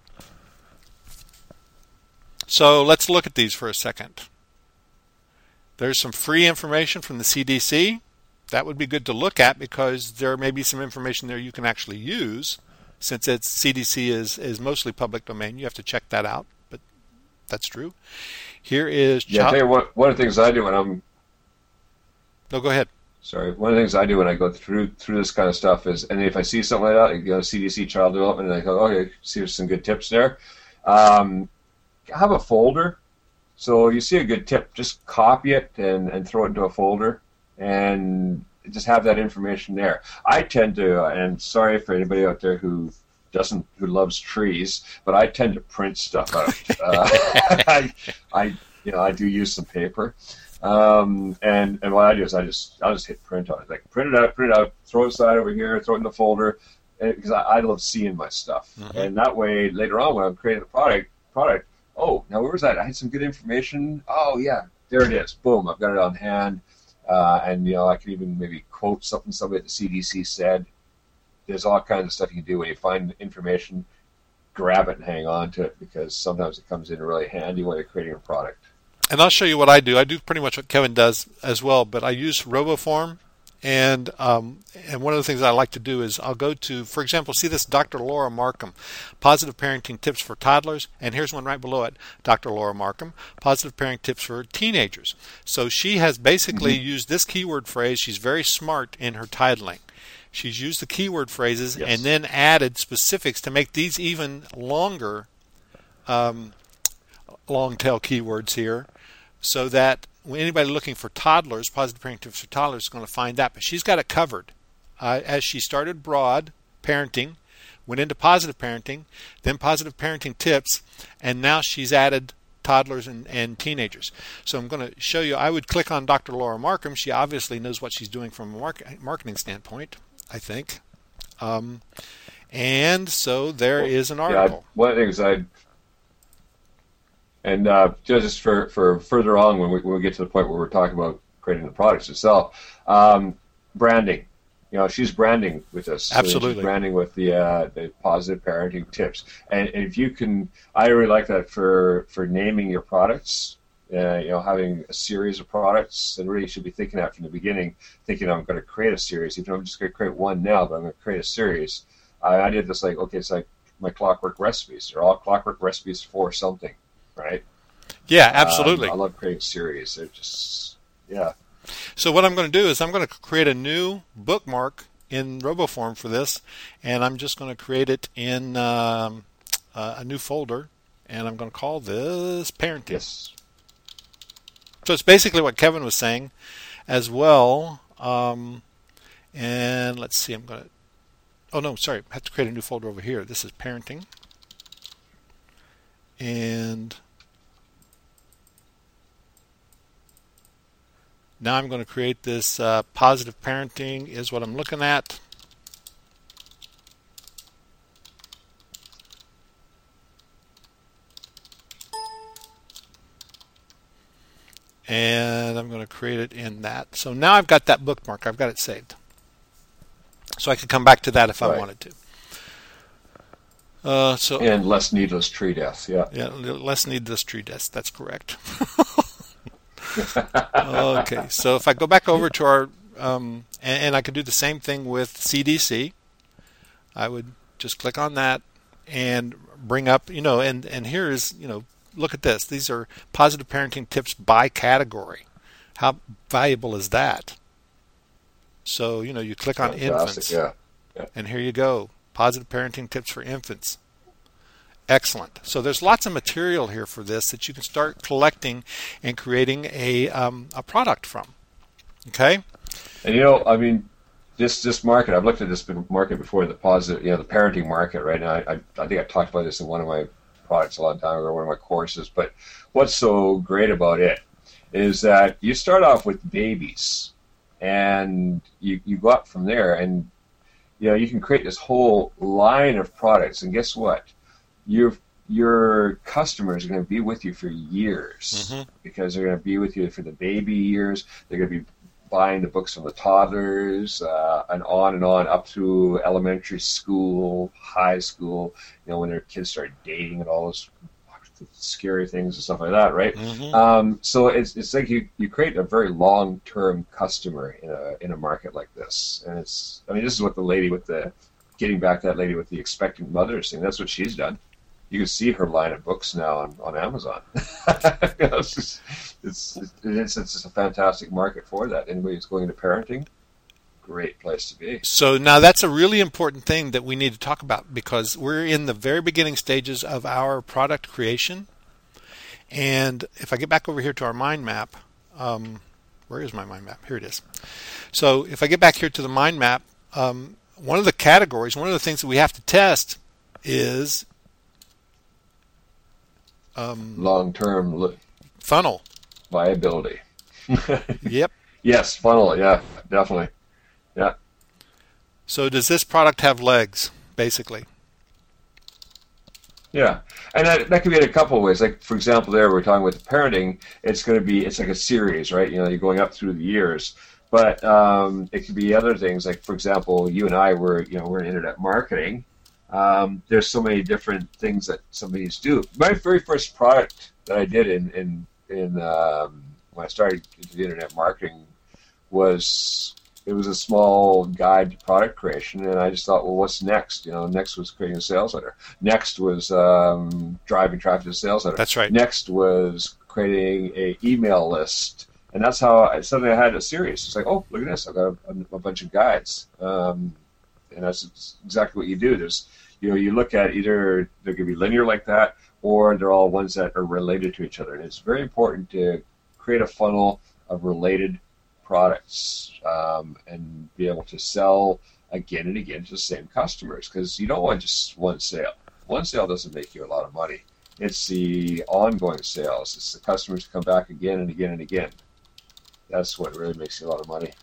So let's look at these for a second. There's some free information from the C D C. That would be good to look at because there may be some information there you can actually use. Since it's C D C is, is mostly public domain, you have to check that out, but that's true. Here is... Yeah, I tell you what, one of the things I do when I'm... No, go ahead. Sorry. One of the things I do when I go through through this kind of stuff is, and if I see something like that, I go to C D C Child Development, and I go, okay, see there's some good tips there. Um, have a folder. So you see a good tip, just copy it and, and throw it into a folder and just have that information there. I tend to, and sorry for anybody out there who doesn't, who loves trees, but I tend to print stuff out. uh, I, I, you know, I do use some paper. Um, and, and what I do is I just, I'll just hit print on it. Like print it out, print it out, throw it aside over here, throw it in the folder, because I, I love seeing my stuff. Mm-hmm. And that way, later on when I'm creating a product, product, oh, now where was that? I had some good information. Oh, yeah, there it is. Boom, I've got it on hand. Uh, and, you know, I can even maybe quote something somebody at the C D C said. There's all kinds of stuff you can do when you find information, grab it and hang on to it, because sometimes it comes in really handy when you're creating a product. And I'll show you what I do. I do pretty much what Kevin does as well, but I use RoboForm. And um, and one of the things I like to do is I'll go to, for example, see this Doctor Laura Markham, Positive Parenting Tips for Toddlers, and here's one right below it, Doctor Laura Markham, Positive Parenting Tips for Teenagers. So she has basically mm-hmm. used this keyword phrase. She's very smart in her titling. She's used the keyword phrases yes. and then added specifics to make these even longer, um, long tail keywords here, so that when anybody looking for toddlers, positive parenting tips for toddlers is going to find that. But she's got it covered. Uh, as she started broad parenting, went into positive parenting, then positive parenting tips, and now she's added toddlers and, and teenagers. So I'm going to show you. I would click on Doctor Laura Markham. She obviously knows what she's doing from a market, marketing standpoint, I think. Um, and so there well, is an article. Yeah, one of the things I And uh, just for, for further on, when we, when we get to the point where we're talking about creating the products itself, um, branding. You know, she's branding with us. Absolutely. She's branding with the uh, the positive parenting tips. And, and if you can, I really like that for, for naming your products. Uh, you know, having a series of products, and really you should be thinking that from the beginning, thinking I'm going to create a series. Even though I'm just going to create one now, but I'm going to create a series. I, I did this like, okay, it's like my clockwork recipes. They're all clockwork recipes for something. Right? Yeah, absolutely. Um, I love creating series. They're just, yeah. So what I'm going to do is I'm going to create a new bookmark in RoboForm for this, and I'm just going to create it in um, uh, a new folder, and I'm going to call this Parenting. Yes. So it's basically what Kevin was saying as well. Um, and let's see, I'm going to, oh no, sorry, I have to create a new folder over here. This is Parenting. And now I'm going to create this uh, positive parenting is what I'm looking at. And I'm going to create it in that. So now I've got that bookmark. I've got it saved. So I could come back to that if right. I wanted to. Uh, so and less needless tree death, yeah. Yeah, less needless tree death. That's correct. Okay, so if I go back over to our, um, and, and I could do the same thing with C D C. I would just click on that and bring up, you know, and, and here is, you know, look at this. These are positive parenting tips by category. How valuable is that? So, you know, you click on Fantastic, infants, yeah. Yeah. and here you go. Positive parenting tips for infants. Excellent. So there's lots of material here for this that you can start collecting and creating a um, a product from. Okay. And you know, I mean, this this market. I've looked at this market before. The positive, you know, the parenting market. Right now, I, I I think I talked about this in one of my products a long time ago, one of my courses. But what's so great about it is that you start off with babies, and you you go up from there, and you know, you can create this whole line of products, and guess what? Your your customers are going to be with you for years mm-hmm. because they're going to be with you for the baby years. They're going to be buying the books from the toddlers, uh, and on and on up through elementary school, high school. You know, when their kids start dating and all those scary things and stuff like that, right? Mm-hmm. Um, so it's it's like you, you create a very long term customer in a in a market like this, and it's I mean this is what the lady with the getting back to that lady with the expectant mothers thing. That's what she's done. You can see her line of books now on, on Amazon. you know, it's, just, it's, it's it's just a fantastic market for that. Anybody who's going into parenting, great place to be. So now that's a really important thing that we need to talk about, because we're in the very beginning stages of our product creation. And if I get back over here to our mind map, um, where is my mind map? Here it is. So if I get back here to the mind map, um, one of the categories, one of the things that we have to test is um, long-term li- funnel viability. Yep. Yes, funnel. Yeah, definitely. Yeah. So does this product have legs, basically? Yeah, and that, that could be in a couple of ways. Like, for example, there we're talking with parenting. It's going to be it's like a series, right? You know, you're going up through the years, but um, it could be other things. Like, for example, you and I were you know we're in internet marketing. Um, there's so many different things that somebody's do. My very first product that I did in in in um, when I started into the internet marketing was. It was a small guide to product creation, and I just thought, well, what's next? You know, next was creating a sales letter. Next was um, driving traffic to a sales letter. That's right. Next was creating a email list, and that's how I, suddenly I had a series. It's like, oh, look at this! I've got a, a bunch of guides, um, and that's exactly what you do. There's, you know, you look at either they're going to be linear like that, or they're all ones that are related to each other, and it's very important to create a funnel of related products um, and be able to sell again and again to the same customers, because you don't want just one sale. One sale doesn't make you a lot of money. It's the ongoing sales. It's the customers come back again and again and again. That's what really makes you a lot of money.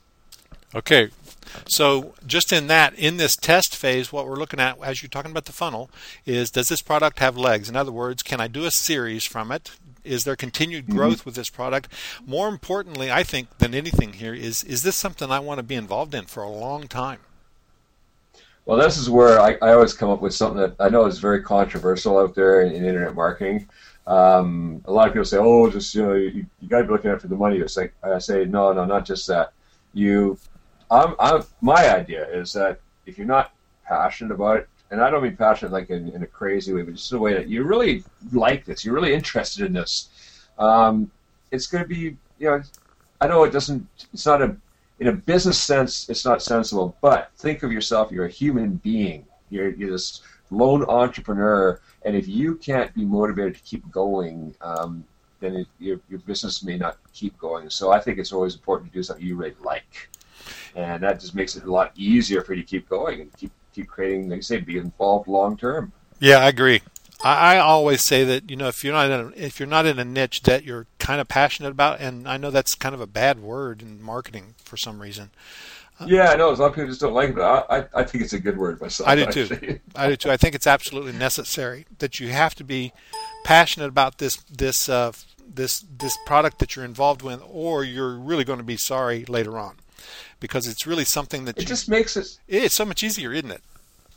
Okay, so just in that, in this test phase, what we're looking at as you're talking about the funnel is, does this product have legs? In other words, can I do a series from it? Is there continued growth mm-hmm. with this product? More importantly, I think, than anything here is, is this something I want to be involved in for a long time? Well, this is where I, I always come up with something that I know is very controversial out there in, in internet marketing. Um, a lot of people say, oh, just, you know, you, you got to be looking after the money. It's like, I say, no, no, not just that. You, I'm, I'm, my idea is that if you're not passionate about it, and I don't mean passionate like in, in a crazy way, but just in a way that you really like this, you're really interested in this. Um, it's going to be, you know, I know it doesn't, it's not a, in a business sense, it's not sensible, but think of yourself, you're a human being. You're, you're this lone entrepreneur, and if you can't be motivated to keep going, um, then it, your, your business may not keep going. So I think it's always important to do something you really like. And that just makes it a lot easier for you to keep going and keep keep creating, like you say, be involved long term. Yeah, I agree. I, I always say that, you know, if you're not in a, if you're not in a niche that you're kind of passionate about, and I know that's kind of a bad word in marketing for some reason. Uh, yeah, I know. A lot of people just don't like it, but I, I, I think it's a good word myself. I do too. I do too. I think it's absolutely necessary that you have to be passionate about this this uh, this this product that you're involved with, or you're really going to be sorry later on. Because it's really something that it you, just makes it. It's so much easier, isn't it?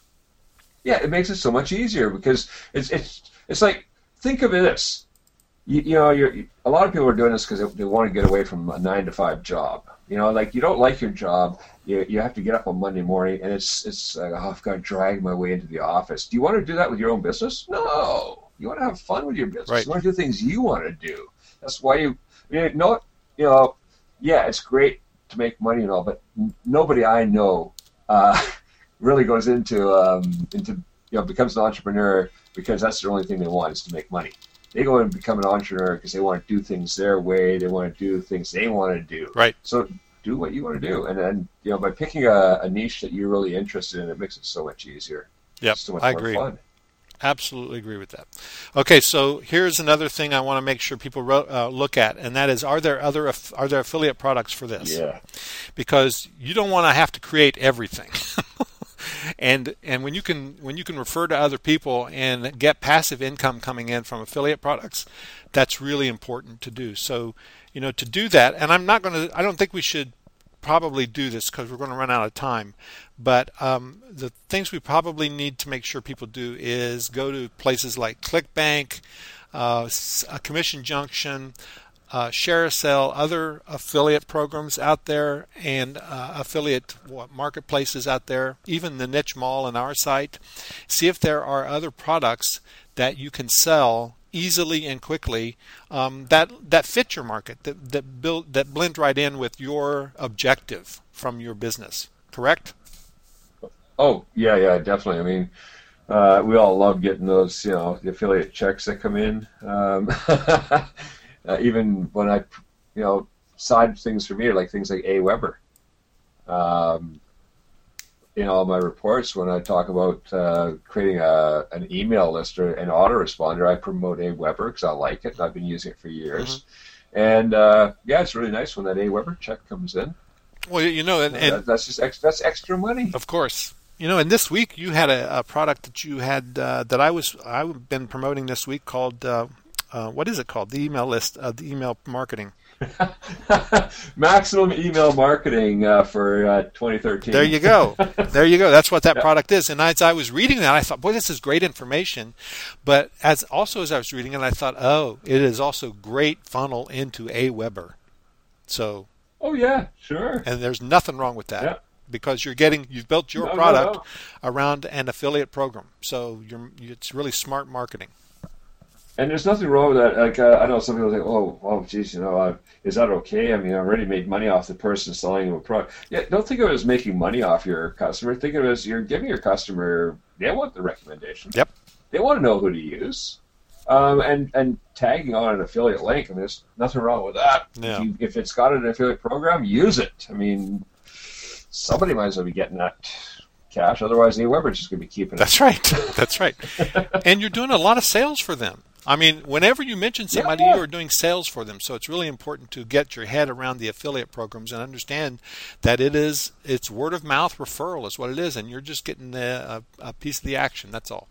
Yeah, it makes it so much easier because it's it's it's like, think of this. You, you know, you're, a lot of people are doing this because they, they want to get away from a nine to five job. You know, like you don't like your job. You you have to get up on Monday morning, and it's it's like, oh, I've got to drag my way into the office. Do you want to do that with your own business? No. You want to have fun with your business. Right. You want to do things you want to do. That's why you you know you know yeah, it's great to make money and all, but nobody I know uh, really goes into um, into you know becomes an entrepreneur because that's the only thing they want is to make money. They go and become an entrepreneur because they want to do things their way. They want to do things they want to do. Right. So do what you want to do, and then you know by picking a, a niche that you're really interested in, it makes it so much easier. Yep, so much I more agree. Fun. Absolutely agree with that. Okay, so here's another thing I want to make sure people uh, look at, and that is, are there other are there affiliate products for this? Yeah. Because you don't want to have to create everything. and and when you can when you can refer to other people and get passive income coming in from affiliate products, that's really important to do. So, you know, to do that, and I'm not going to I don't think we should probably do this because we're going to run out of time. But um, the things we probably need to make sure people do is go to places like ClickBank, uh, Commission Junction, uh, ShareASale, other affiliate programs out there, and uh, affiliate what, marketplaces out there, even the Niche Mall and our site. See if there are other products that you can sell easily and quickly um, that that fit your market, that that build that blend right in with your objective from your business. Correct? Oh yeah, yeah, definitely. I mean, uh, we all love getting those, you know, the affiliate checks that come in. Um, uh, even when I, you know, side things for me are like things like AWeber. Um, in all my reports, when I talk about uh, creating a an email list or an autoresponder, I promote AWeber because I like it and I've been using it for years. Mm-hmm. And uh, yeah, it's really nice when that AWeber check comes in. Well, you know, and, and uh, that's just ex- that's extra money. Of course. You know, and this week you had a, a product that you had uh, that I was I've been promoting this week called uh, uh, what is it called? The email list, uh, the email marketing. Maximum email marketing uh, for uh, twenty thirteen. There you go. There you go. That's what that yeah. product is. And as I was reading that, I thought, boy, this is great information. But as also as I was reading it, I thought, oh, it is also great funnel into Aweber. So. Oh yeah, sure. And there's nothing wrong with that. Yeah. Because you're getting, you've built your no, product no, no. around an affiliate program, so you're, it's really smart marketing. And there's nothing wrong with that. Like uh, I know some people think, "Oh, oh, geez, you know, uh, is that okay?" I mean, I already made money off the person selling them a product. Yeah, don't think of it as making money off your customer. Think of it as you're giving your customer. They want the recommendation. Yep. They want to know who to use, um, and and tagging on an affiliate link. I mean, there's nothing wrong with that. Yeah. If, you, if it's got an affiliate program, use it. I mean. Somebody might as well be getting that cash. Otherwise, Aweber's just going to be keeping it. That's right. That's right. And you're doing a lot of sales for them. I mean, whenever you mention somebody, yeah. you are doing sales for them. So it's really important to get your head around the affiliate programs and understand that it is it's word of mouth referral is what it is, and you're just getting a, a, a piece of the action. That's all.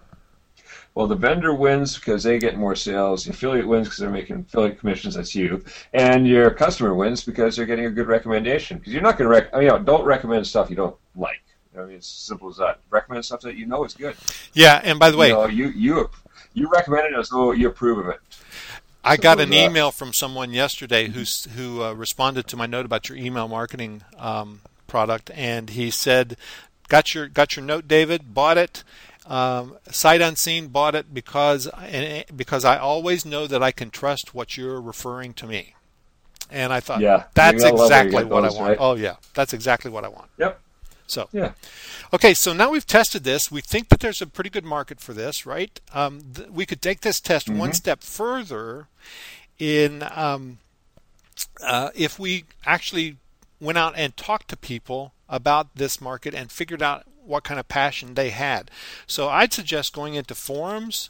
Well, the vendor wins because they get more sales. The affiliate wins because they're making affiliate commissions. That's you, and your customer wins because they're getting a good recommendation. Because you're not going to rec- I mean, you know, don't recommend stuff you don't like. I mean, it's as simple as that. Recommend stuff that you know is good. Yeah, and by the way, you know, you you, you recommend it as though you approve of it. I got an email from someone yesterday who's, who uh, responded to my note about your email marketing um, product, and he said, "Got your got your note, David. Bought it." Um, sight unseen, bought it because because I always know that I can trust what you're referring to me, and I thought yeah, that's exactly what those, I want. Right? Oh yeah, that's exactly what I want. Yep. So yeah. Okay, so now we've tested this. We think that there's a pretty good market for this, right? Um, th- we could take this test mm-hmm. one step further in um, uh, if we actually went out and talked to people about this market and figured out what kind of passion they had. So I'd suggest going into forums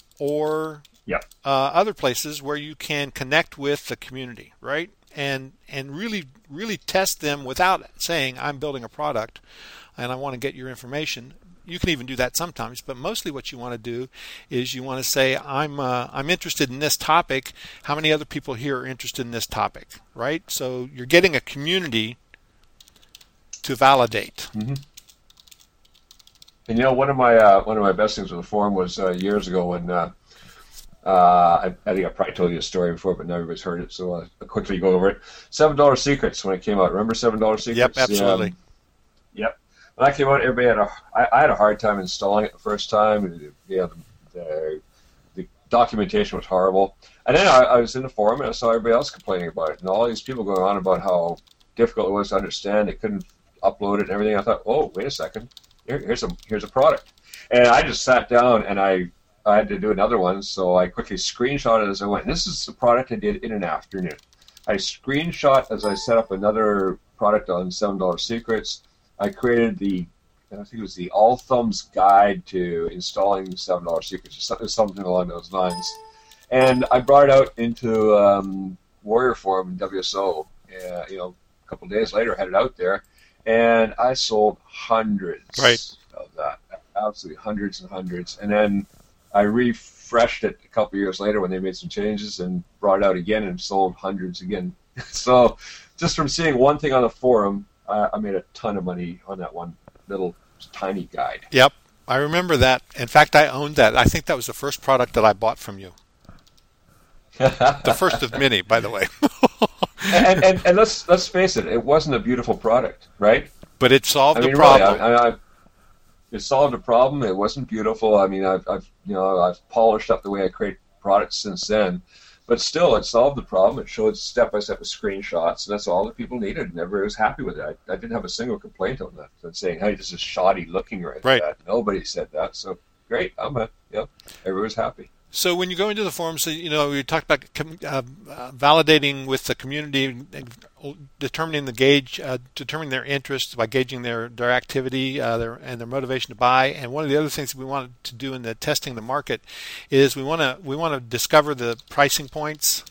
or yep. uh, other places where you can connect with the community, right? And and really really test them without saying I'm building a product and I want to get your information. You can even do that sometimes, but mostly what you want to do is you want to say I'm uh, I'm interested in this topic. How many other people here are interested in this topic, right? So you're getting a community to validate. Mm-hmm. And you know, one of my uh, one of my best things with the forum was uh, years ago when uh, uh, I, I think I probably told you a story before, but now everybody's heard it, so I'll quickly go over it. Seven Dollar Secrets when it came out. Remember Seven Dollar Secrets? Yep, absolutely. Um, yep. When that came out, everybody had a. I, I had a hard time installing it the first time. Yeah, the, the, the documentation was horrible. And then I, I was in the forum and I saw everybody else complaining about it, and all these people going on about how difficult it was to understand. They couldn't upload it and everything. I thought, oh, wait a second. Here, here's a here's a product, and I just sat down and I I had to do another one, so I quickly screenshot it as I went. This is the product I did in an afternoon. I screenshot as I set up another product on Seven Dollar Secrets. I created the I think it was the All Thumbs Guide to installing Seven Dollar Secrets, or something along those lines, and I brought it out into um, Warrior Forum and W S O. Uh, you know, a couple of days later, I had it out there. And I sold hundreds right. of that, absolutely hundreds and hundreds. And then I refreshed it a couple of years later when they made some changes and brought it out again and sold hundreds again. So just from seeing one thing on the forum, uh, I made a ton of money on that one little tiny guide. Yep, I remember that. In fact, I owned that. I think that was the first product that I bought from you. The first of many, by the way. and, and and let's let's face it, it wasn't a beautiful product, right? But it solved I mean, the problem. Really, I, I, it solved a problem. It wasn't beautiful. I mean, I've, I've you know I've polished up the way I create products since then, but still, it solved the problem. It showed step by step with screenshots, and that's all that people needed, and everybody was happy with it. I, I didn't have a single complaint on that. So saying, "Hey, this is shoddy looking right." Right. That. Nobody said that. So great. I'm a yeah. Everybody was happy. So when you go into the forums, so, you know, we talked about uh, uh, validating with the community, determining the gauge, uh, determining their interests by gauging their their activity, uh, their and their motivation to buy. And one of the other things that we wanted to do in the testing the market is we want to we want to discover the pricing points.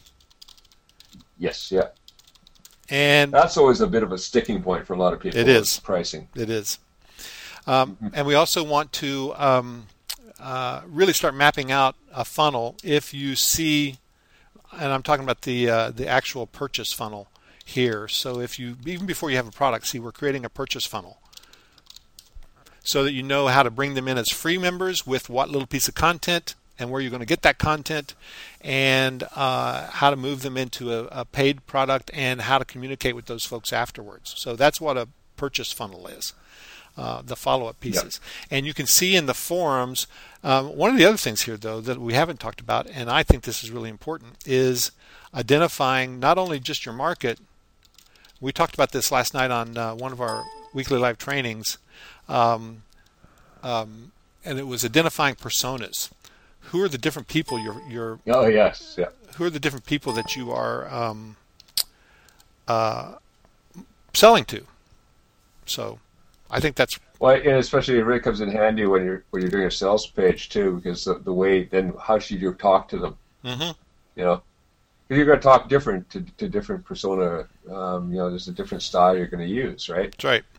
Yes, yeah. And that's always a bit of a sticking point for a lot of people. It is pricing. It is. Um, and we also want to um, uh, really start mapping out a funnel. If you see, and I'm talking about the uh, the actual purchase funnel here. So if you, even before you have a product, see, we're creating a purchase funnel so that you know how to bring them in as free members with what little piece of content and where you're going to get that content, and uh, how to move them into a, a paid product, and how to communicate with those folks afterwards. So that's what a purchase funnel is, uh, the follow-up pieces. Yep. And you can see in the forums, um, one of the other things here, though, that we haven't talked about, and I think this is really important, is identifying not only just your market. We talked about this last night on uh, one of our weekly live trainings, um, um, and it was identifying personas. Who are the different people you're, you're oh yes yeah who are the different people that you are um, uh, selling to? So I think that's well, and especially it really comes in handy when you're when you're doing a sales page too, because the, the way then how should you talk to them? Mm-hmm. You know, if you're going to talk different to, to different persona, um, you know, there's a different style you're going to use, right? That's right.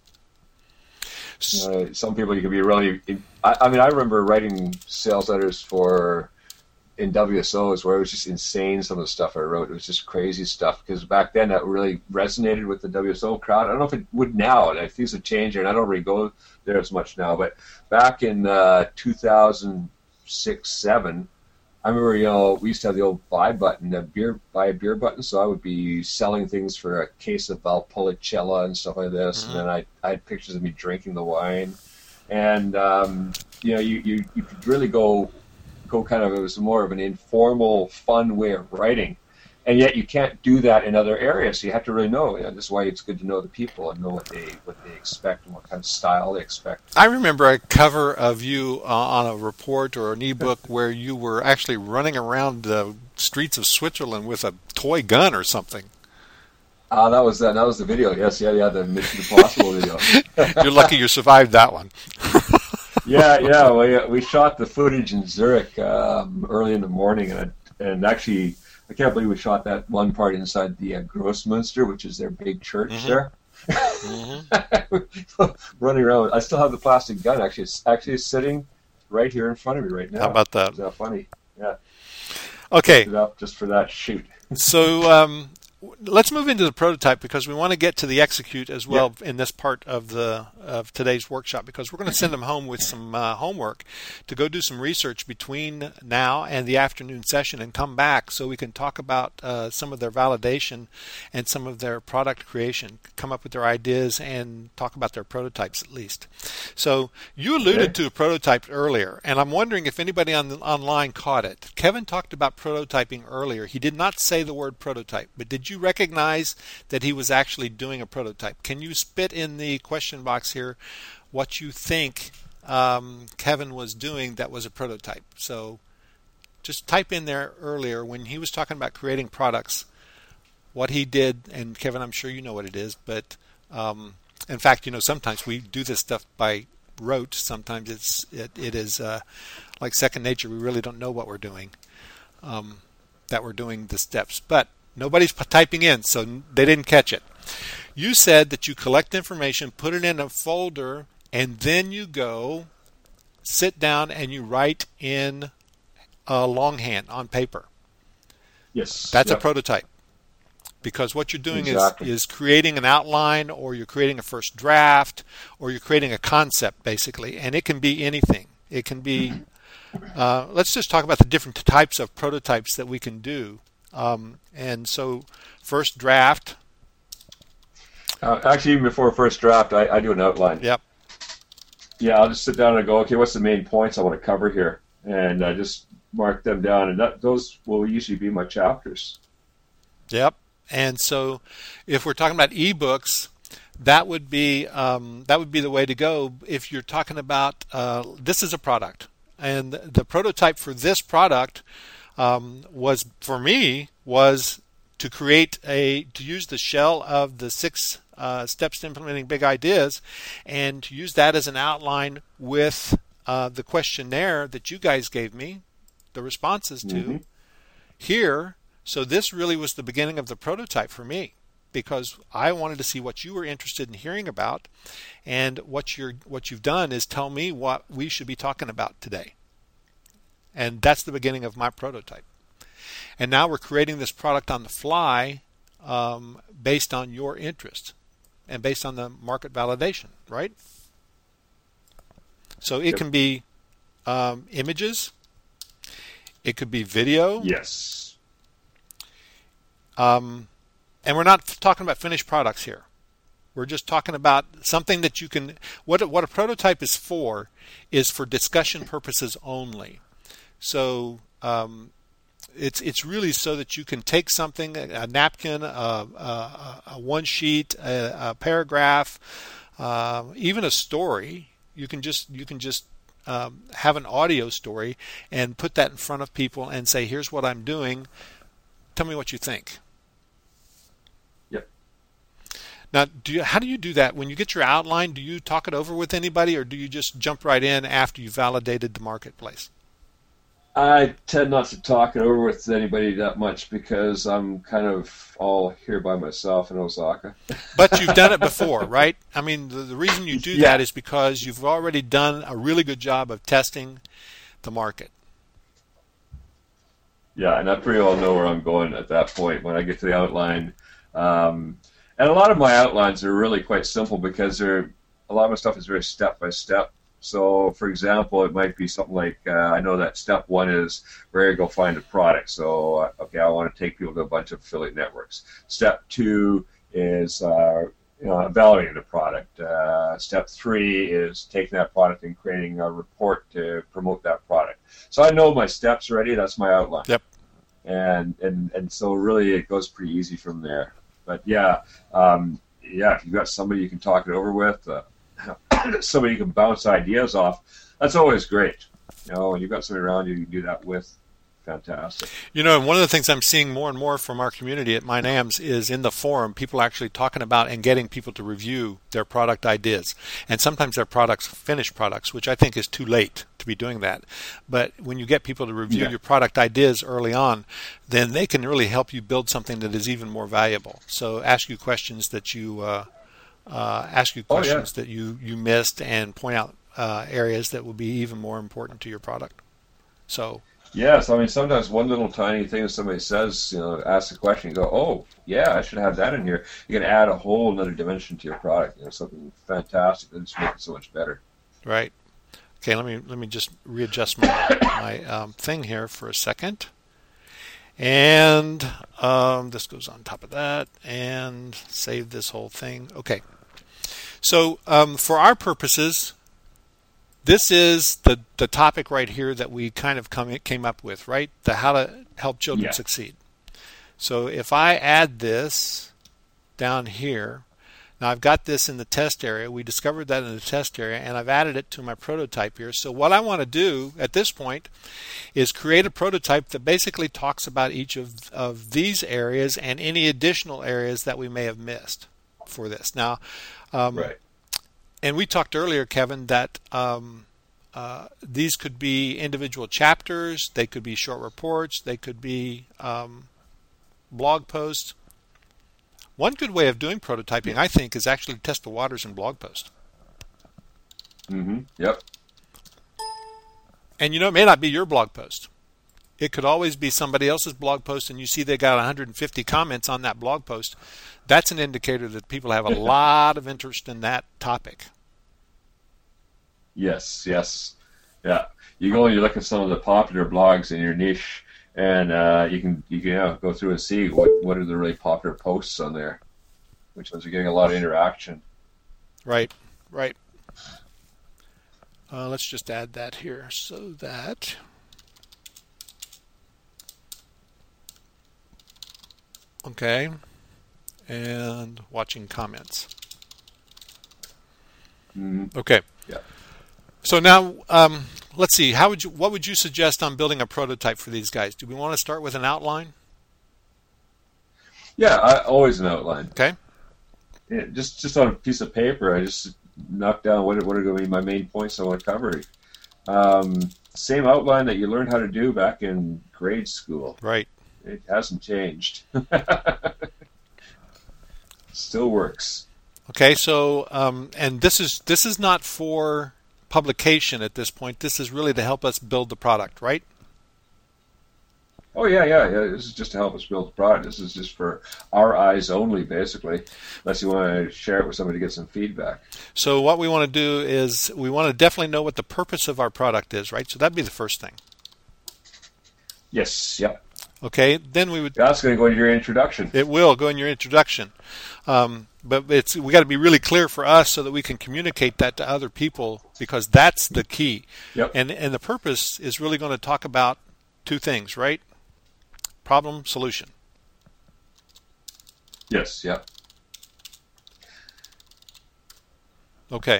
You know, some people you can be really. I, I mean, I remember writing sales letters for in W S Os where it was just insane. Some of the stuff I wrote, it was just crazy stuff. Because back then, that really resonated with the W S O crowd. I don't know if it would now. And things have changed, and I don't really go there as much now. But back in uh, two thousand six, seven, I remember, you know, we used to have the old buy button, the beer buy a beer button. So I would be selling things for a case of Valpolicella and stuff like this, mm-hmm. and then I, I had pictures of me drinking the wine, and um, you know, you, you, you could really go go kind of, it was more of an informal, fun way of writing, and yet you can't do that in other areas. So you have to really know. You know, this is why it's good to know the people and know what they what they expect and what kind of style they expect. I remember a cover of you uh, on a report or an ebook where you were actually running around the streets of Switzerland with a toy gun or something. Ah, uh, that was uh, that was the video. Yes, yeah, yeah, the Mission Impossible video. You're lucky you survived that one. yeah, yeah. We we shot the footage in Zurich um, early in the morning, and and actually. I can't believe we shot that one part inside the uh, Grossmünster, which is their big church mm-hmm. there. Mm-hmm. Running around. I still have the plastic gun. Actually, it's actually sitting right here in front of me right now. How about that? Is that funny? Yeah. Okay. It up just for that shoot. So um, let's move into the prototype, because we want to get to the execute as well yep. in this part of the of today's workshop, because we're going to send them home with some uh, homework to go do some research between now and the afternoon session and come back so we can talk about uh, some of their validation and some of their product creation, come up with their ideas and talk about their prototypes at least. So you alluded okay. to a prototype earlier, and I'm wondering if anybody on the, online caught it. Kevin talked about prototyping earlier. He did not say the word prototype, but did you recognize that he was actually doing a prototype? Can you spit in the question box here what you think um, Kevin was doing that was a prototype? So just type in there earlier when he was talking about creating products, what he did, and Kevin, I'm sure you know what it is, but um, in fact, you know, sometimes we do this stuff by rote. Sometimes it's it, it is uh, like second nature. We really don't know what we're doing, um, that we're doing the steps, but nobody's typing in, so they didn't catch it. You said that you collect information, put it in a folder, and then you go sit down and you write in uh, longhand on paper. Yes. That's yep. a prototype. Because what you're doing exactly. is, is creating an outline, or you're creating a first draft, or you're creating a concept, basically. And it can be anything. It can be, uh, let's just talk about the different types of prototypes that we can do. Um, and so, first draft. Uh, actually, even before first draft, I, I do an outline. Yep. Yeah, I'll just sit down and go, okay, what's the main points I want to cover here? And I just mark them down, and that, those will usually be my chapters. Yep. And so, if we're talking about ebooks, that would be um, that would be the way to go. If you're talking about uh, this is a product, and the prototype for this product um, was for me was to create a to use the shell of the six uh, steps to implementing big ideas, and to use that as an outline with uh, the questionnaire that you guys gave me, the responses to mm-hmm. here. So this really was the beginning of the prototype for me. because I wanted to see what you were interested in hearing about, and what you're what you've done is tell me what we should be talking about today. And that's the beginning of my prototype. And now we're creating this product on the fly, um, based on your interest and based on the market validation, right? So it Yep. can be um, images, it could be video. Yes. Um, and we're not talking about finished products here. We're just talking about something that you can. What what a prototype is for is for discussion purposes only. So um, it's it's really so that you can take something, a napkin, a, a, a one sheet, a, a paragraph, uh, even a story. You can just you can just um, have an audio story and put that in front of people and say, "Here's what I'm doing. Tell me what you think." Yep. Now, do you, how do you do that? When you get your outline, do you talk it over with anybody, or do you just jump right in after you validated the marketplace? I tend not to talk it over with anybody that much because I'm kind of all here by myself in Osaka. But you've done it before, right? I mean, the, the reason you do Yeah. that is because you've already done a really good job of testing the market. Yeah, and I pretty well know where I'm going at that point when I get to the outline. Um, and a lot of my outlines are really quite simple because they're a lot of my stuff is very step by step. So, for example, it might be something like uh, I know that step one is where you go find a product. So, uh, okay, I want to take people to a bunch of affiliate networks. Step two is uh, you know, evaluating the product. Uh, step three is taking that product and creating a report to promote that product. So I know my steps already. That's my outline. Yep. And and and so really it goes pretty easy from there. But yeah, um, yeah, if you've got somebody you can talk it over with. Uh, somebody you can bounce ideas off, that's always great. You know, when you've got somebody around you you can do that with, fantastic. You know, and one of the things I'm seeing more and more from our community at MyNAMS is in the forum, people actually talking about and getting people to review their product ideas. And sometimes their products, finished products, which I think is too late to be doing that. But when you get people to review Yeah. your product ideas early on, then they can really help you build something that is even more valuable. So ask you questions that you uh, uh, ask you Oh, yeah. questions that you, you missed, and point out uh, areas that will be even more important to your product. So. Yes, I mean, sometimes one little tiny thing that somebody says, you know, ask a question, you go, oh, yeah, I should have that in here. You can add a whole another dimension to your product, you know, something fantastic that just makes it so much better. Right. Okay, let me let me just readjust my, my um, thing here for a second. And um, this goes on top of that, and save this whole thing. Okay. So um, for our purposes, this is the, the topic right here that we kind of come, came up with, right? The how to help children Yeah. succeed. So if I add this down here, now I've got this in the test area. We discovered that in the test area, and I've added it to my prototype here. So what I want to do at this point is create a prototype that basically talks about each of, of these areas and any additional areas that we may have missed for this. Now, um, Right. and we talked earlier, Kevin, that um, uh, these could be individual chapters, they could be short reports, they could be um, blog posts. One good way of doing prototyping, I think, is actually test the waters in blog post. Mm-hmm. Yep. And you know, it may not be your blog post. It could always be somebody else's blog post, and you see they got one hundred fifty comments on that blog post. That's an indicator that people have a lot of interest in that topic. Yes, yes. Yeah. You go and you look at some of the popular blogs in your niche, and uh, you can you can yeah, go through and see what, what are the really popular posts on there, which ones are getting a lot of interaction. Right, right. Uh, let's just add that here so that okay, and watching comments. Mm-hmm. Okay. Yeah. So now, um, let's see. How would you? What would you suggest on building a prototype for these guys? Do we want to start with an outline? Yeah, I, always an outline. Okay. Yeah, just just on a piece of paper, I just knock down what what are going to be my main points I want to cover. Um, same outline that you learned how to do back in grade school. Right. It hasn't changed. Still works. Okay, so um, and this is this is not for publication at this point. This is really to help us build the product, right? Oh yeah, yeah, yeah. This is just to help us build the product. This is just for our eyes only, basically. Unless you want to share it with somebody to get some feedback. So what we want to do is we want to definitely know what the purpose of our product is, right? So that'd be the first thing. Yes. Yep. Okay. Then we would. That's going to go into your introduction. It will go in your introduction, um, but it's we got to be really clear for us so that we can communicate that to other people, because that's the key. Yep. And and the purpose is really going to talk about two things, right? Problem, solution. Yes, yeah. Okay.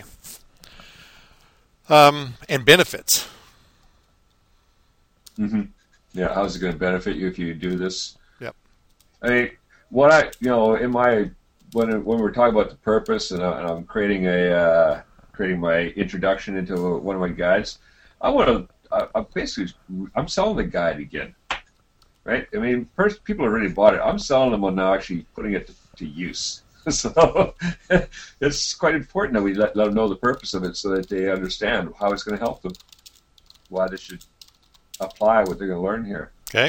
Um, and benefits. Mm-hmm. Yeah, how's it going to benefit you if you do this? Yep. I mean, what I, you know, in my, when when we're talking about the purpose and, I, and I'm creating a, uh, creating my introduction into one of my guides, I want to, I, I'm basically, I'm selling the guide again. Right? I mean, first, people have already bought it. I'm selling them on now actually putting it to, to use. So it's quite important that we let, let them know the purpose of it so that they understand how it's going to help them, why they should apply what they're going to learn here. Okay.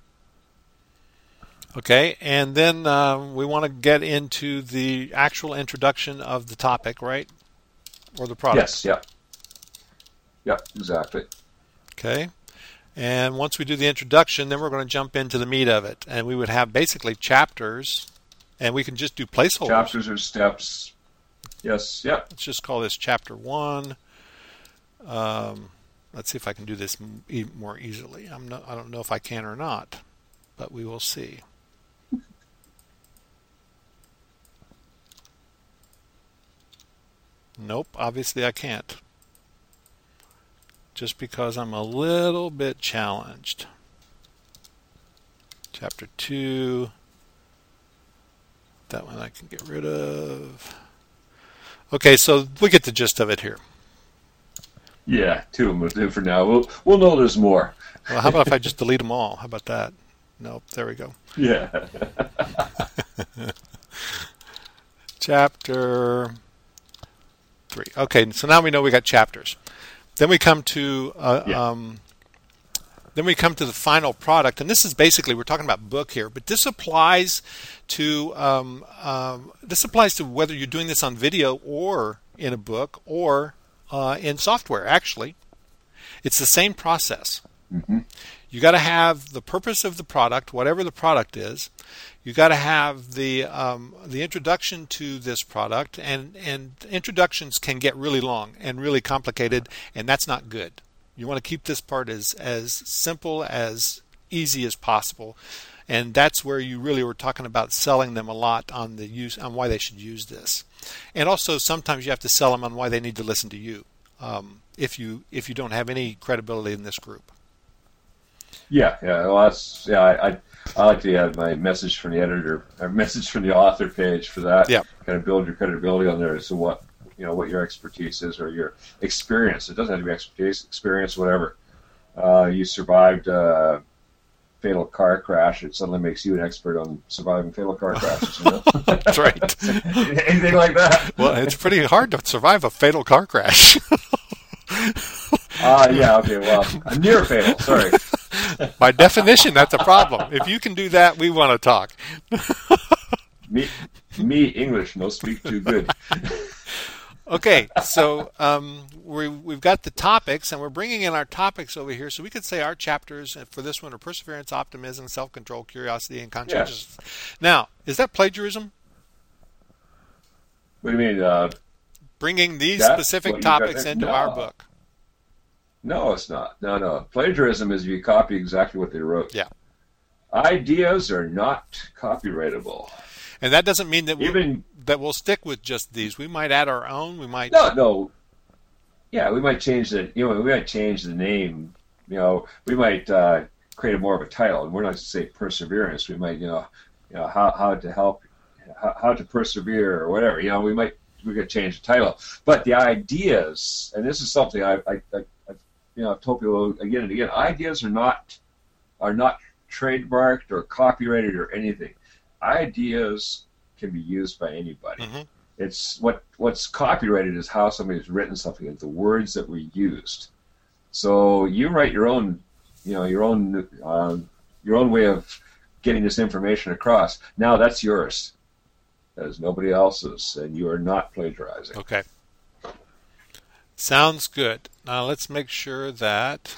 Okay, and then uh, we want to get into the actual introduction of the topic, right? Or the product. Yes, yeah. Yep, exactly. Okay. And once we do the introduction, then we're going to jump into the meat of it. And we would have basically chapters, and we can just do placeholders. Chapters or steps. Yes, yeah. Let's just call this chapter one. Um, let's see if I can do this more easily. I'm not, I don't know if I can or not, but we will see. Nope, obviously I can't. Just because I'm a little bit challenged. Chapter two. That one I can get rid of. Okay, so we get the gist of it here. Yeah, two of them will do for now. We'll we'll know there's more. Well, how about if I just delete them all? How about that? Nope, there we go. Yeah. Chapter three. Okay, so now we know we got chapters. Then we come to uh, yeah. um, then we come to the final product, and this is basically we're talking about book here, but this applies to um, um, this applies to whether you're doing this on video or in a book or uh, in software. Actually, it's the same process. Mm-hmm. You got to have the purpose of the product, whatever the product is. You got to have the um, the introduction to this product, and and introductions can get really long and really complicated, and that's not good. You want to keep this part as as simple as easy as possible, and that's where you really were talking about selling them a lot on the use on why they should use this, and also sometimes you have to sell them on why they need to listen to you um, if you if you don't have any credibility in this group. Yeah, yeah. Well, that's yeah. I, I I like to add my message from the editor, or message from the author page for that. Yeah. Kind of build your credibility on there as to what you know what your expertise is or your experience. It doesn't have to be expertise, experience, whatever. Uh, you survived a fatal car crash. It suddenly makes you an expert on surviving fatal car crashes. You know? That's right. Anything like that. Well, it's pretty hard to survive a fatal car crash. Ah, uh, yeah. Okay. Well, a near fatal. Sorry. By definition, that's a problem. If you can do that, we want to talk. me, me, English, no speak too good. Okay, so um, we, we've got the topics, and we're bringing in our topics over here. So we could say our chapters for this one are perseverance, optimism, self-control, curiosity, and conscientiousness. Yeah. Now, is that plagiarism? What do you mean? Uh, bringing these specific topics into no. our book. No, it's not. No, no. Plagiarism is you copy exactly what they wrote. Yeah. Ideas are not copyrightable. And that doesn't mean that Even, we'll, that we'll stick with just these. We might add our own. We might. No, no. Yeah, we might change the. You know, we might change the name. You know, we might uh, create a more of a title. And we're not to say perseverance. We might, you know, you know how how to help, how, how to persevere or whatever. You know, we might we could change the title. But the ideas, and this is something I I. I You know, I've told people again and again, ideas are not are not trademarked or copyrighted or anything. Ideas can be used by anybody. Mm-hmm. It's what what's copyrighted is how somebody's written something, and the words that were used. So you write your own, you know, your own uh, your own way of getting this information across. Now that's yours. That is nobody else's, and you are not plagiarizing. Okay. Sounds good. Now let's make sure that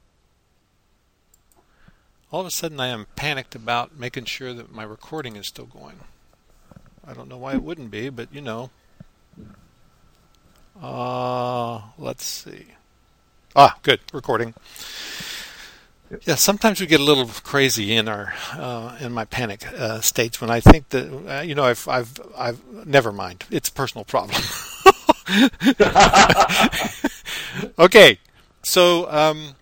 all of a sudden I am panicked about making sure that my recording is still going. I don't know why it wouldn't be, but you know. Uh, let's see. Ah, good. Recording. Yeah, sometimes we get a little crazy in our uh, in my panic uh, states when I think that uh, you know I've I've I've never mind. It's a personal problem. Okay, so um,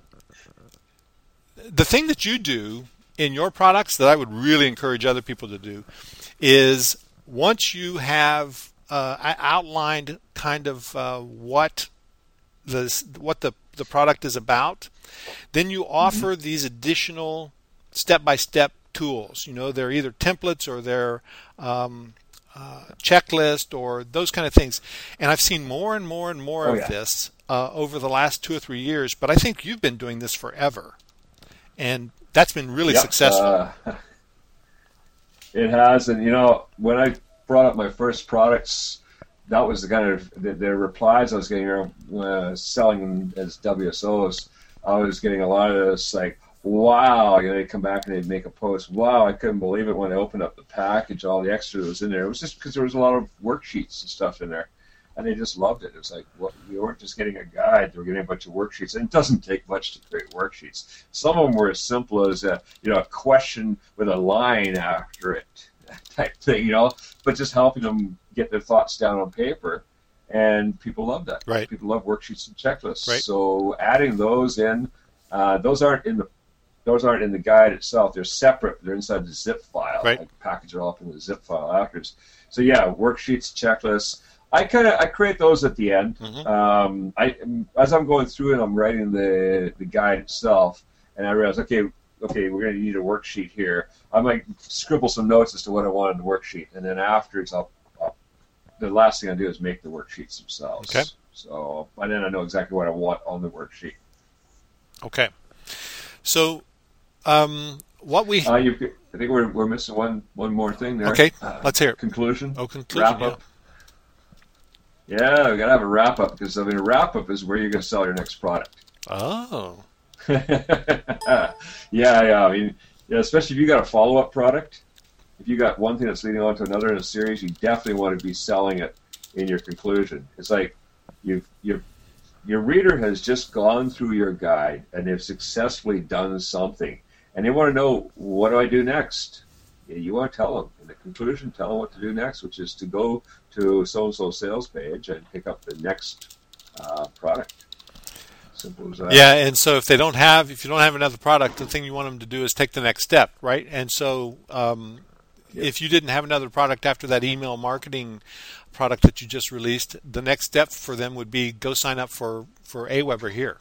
the thing that you do in your products that I would really encourage other people to do is once you have uh, outlined kind of uh, what the what the the product is about, then you offer mm-hmm. these additional step-by-step tools. You know, they're either templates or they're um, uh, checklist or those kind of things. And I've seen more and more and more oh, of yeah. this uh, over the last two or three years. But I think you've been doing this forever, and that's been really yep. successful. Uh, it has, and you know, when I brought up my first products, that was the kind of the, the replies I was getting uh, selling as W S Os. I was getting a lot of this like, wow, you know, they'd come back and they'd make a post, wow, I couldn't believe it when I opened up the package, all the extra that was in there. It was just because there was a lot of worksheets and stuff in there, and they just loved it. It was like, well, we weren't just getting a guide, they were getting a bunch of worksheets, and it doesn't take much to create worksheets. Some of them were as simple as a, you know, a question with a line after it type thing, you know, but just helping them get their thoughts down on paper, and people love that. Right. People love worksheets and checklists. Right. So adding those in, uh, those aren't in the those aren't in the guide itself. They're separate. They're inside the zip file. Right. I package it all up in the zip file afterwards. So yeah, worksheets, checklists. I kind of I create those at the end. Mm-hmm. Um, I as I'm going through it, I'm writing the the guide itself, and I realize, okay, okay, we're going to need a worksheet here. I might scribble some notes as to what I want in the worksheet, and then afterwards, I'll, I'll the last thing I do is make the worksheets themselves. Okay. So by then I know exactly what I want on the worksheet. Okay. So, um, what we uh, you, I think we're we're missing one one more thing there. Okay, uh, let's hear it. Conclusion. Oh, conclusion. Wrap up. Yeah, we gotta have a wrap up because I mean a wrap up is where you're gonna sell your next product. Oh. yeah, yeah. I mean, yeah, especially if you got a follow up product. If you got one thing that's leading on to another in a series, you definitely want to be selling it in your conclusion. It's like you've you've your reader has just gone through your guide and they've successfully done something, and they want to know, what do I do next? You want to tell them in the conclusion, tell them what to do next, which is to go to so-and-so sales page and pick up the next uh, product. Simple as that. Yeah, and so if they don't have, if you don't have another product, the thing you want them to do is take the next step, right? And so um, yep. if you didn't have another product after that email marketing product that you just released, the next step for them would be go sign up for for Aweber here.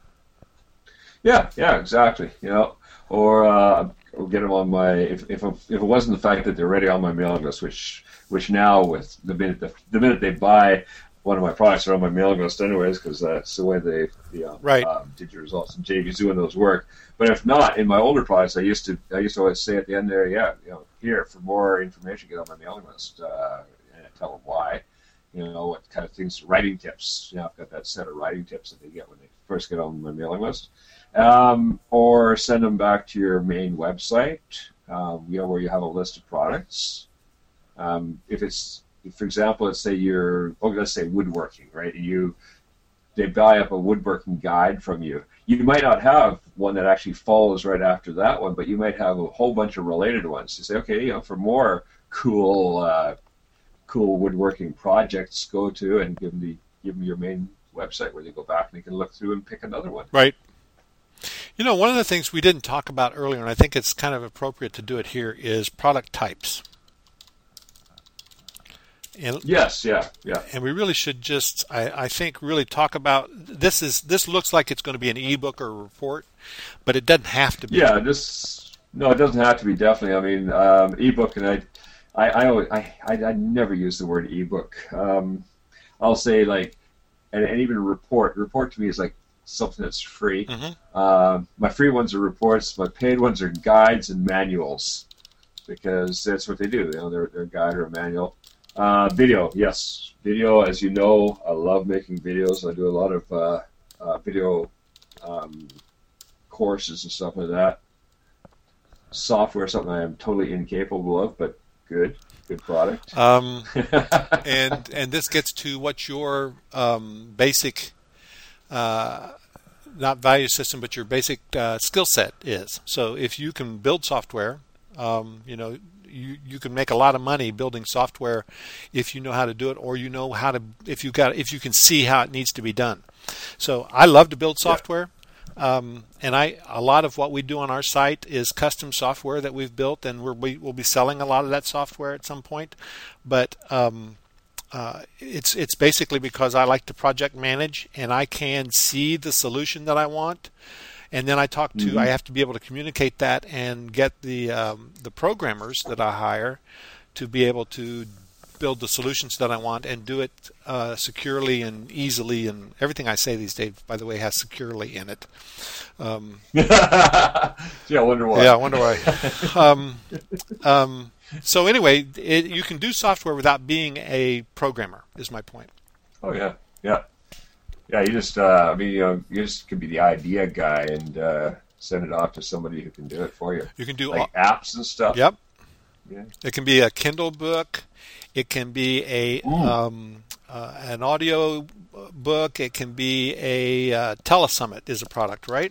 Yeah, yeah, exactly. You know, or uh, or get them on my if if if it wasn't the fact that they're already on my mailing list, which which now with the minute the, the minute they buy one of my products, are on my mailing list anyways, because that's the way they the um, right. um, did your results and J V's doing those work. But if not, in my older products, I used to I used to always say at the end there, yeah, you know, here for more information, get on my mailing list. Uh, Tell them why, you know, what kind of things, writing tips. You know, I've got that set of writing tips that they get when they first get on my mailing list. Um, or send them back to your main website, um, you know, where you have a list of products. Um, if it's, if, for example, let's say you're, oh, let's say woodworking, right? You, they buy up a woodworking guide from you. You might not have one that actually follows right after that one, but you might have a whole bunch of related ones. You say, okay, you know, for more cool, uh, cool woodworking projects, go to and give them the give them your main website where they go back and they can look through and pick another one. Right. You know, one of the things we didn't talk about earlier, and I think it's kind of appropriate to do it here, is product types. And, yes, yeah, yeah. And we really should just, I, I think, really talk about this. Is this looks like it's going to be an ebook or a report, but it doesn't have to be. Yeah, this no, it doesn't have to be. Definitely, I mean, um, ebook, and I. I I, always, I I I never use the word ebook. Um, I'll say like, and, and even a report. Report to me is like something that's free. Mm-hmm. Uh, my free ones are reports. My paid ones are guides and manuals, because that's what they do. You know, they're they're a guide or a manual. Uh, video, yes, video. As you know, I love making videos. I do a lot of uh, uh, video um, courses and stuff like that. Software, something I am totally incapable of, but good, good product. Um, and and this gets to what your um, basic, uh, not value system, but your basic uh, skill set is. So if you can build software, um, you know, you you can make a lot of money building software if you know how to do it, or you know how to if you got if you can see how it needs to be done. So I love to build software. Yeah. Um, and I, a lot of what we do on our site is custom software that we've built, and we're, we will be selling a lot of that software at some point. But um, uh, it's it's basically because I like to project manage, and I can see the solution that I want, and then I talk to. Mm-hmm. I have to be able to communicate that and get the um, the programmers that I hire to be able to build the solutions that I want and do it uh, securely and easily, and everything I say these days, by the way, has securely in it. Um, yeah, I wonder why. Yeah, I wonder why. um, um, so anyway, it, you can do software without being a programmer, is my point. Oh yeah, yeah, yeah. You just, uh, I mean, you know, you just could be the idea guy and uh, send it off to somebody who can do it for you. You can do like all, apps and stuff. Yep. Yeah. It can be a Kindle book. It can be a um, uh, an audio book. It can be a uh, Telesummit is a product, right?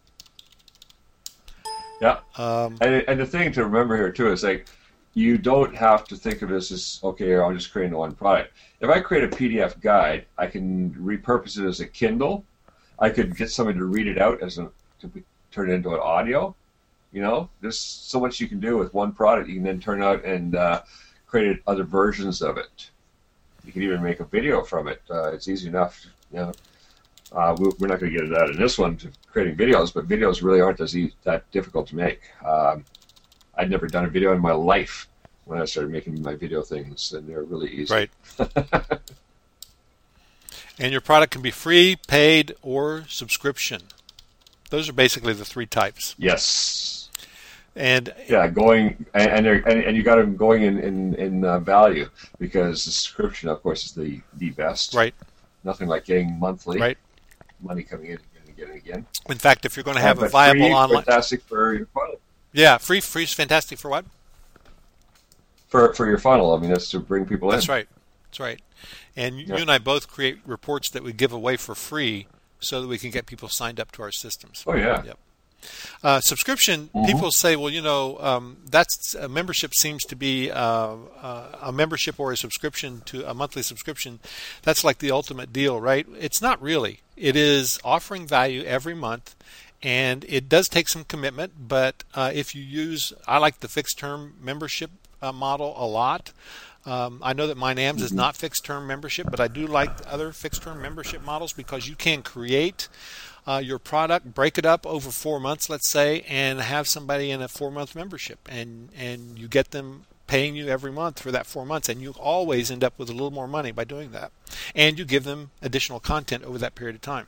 Yeah. Um, and, and the thing to remember here too is like you don't have to think of this as okay, I'll just create one product. If I create a P D F guide, I can repurpose it as a Kindle. I could get somebody to read it out as a to be, turn it into an audio. You know, there's so much you can do with one product. You can then turn out and uh, create other versions of it. You can even make a video from it. Uh, it's easy enough. You know, uh, we're not going to get into that in this one, to creating videos, but videos really aren't as easy, that difficult to make. Um, I'd never done a video in my life when I started making my video things, and they're really easy. Right. And your product can be free, paid, or subscription. Those are basically the three types. Yes. And yeah, going and and, and you got them going in in, in uh, value, because the subscription, of course, is the the best. Right. Nothing like getting monthly. Right. Money coming in again and again and again. In fact, if you're going to have uh, a viable free, online, fantastic for your funnel. Yeah, free free is fantastic for what? For for your funnel. I mean, that's to bring people That's in. That's right. That's right. And yeah. you and I both create reports that we give away for free, so that we can get people signed up to our systems. Oh yeah. Yep. Uh, subscription, mm-hmm. People say, well, you know, um, that's a membership seems to be uh, uh, a membership or a subscription to a monthly subscription. That's like the ultimate deal, right? It's not really. It is offering value every month, and it does take some commitment. But uh, if you use, I like the fixed term membership uh, model a lot. Um, I know that MindAMS mm-hmm. is not fixed term membership, but I do like other fixed term membership models, because you can create Uh, your product, break it up over four months, let's say, and have somebody in a four-month membership, and and you get them paying you every month for that four months, and you always end up with a little more money by doing that, and you give them additional content over that period of time.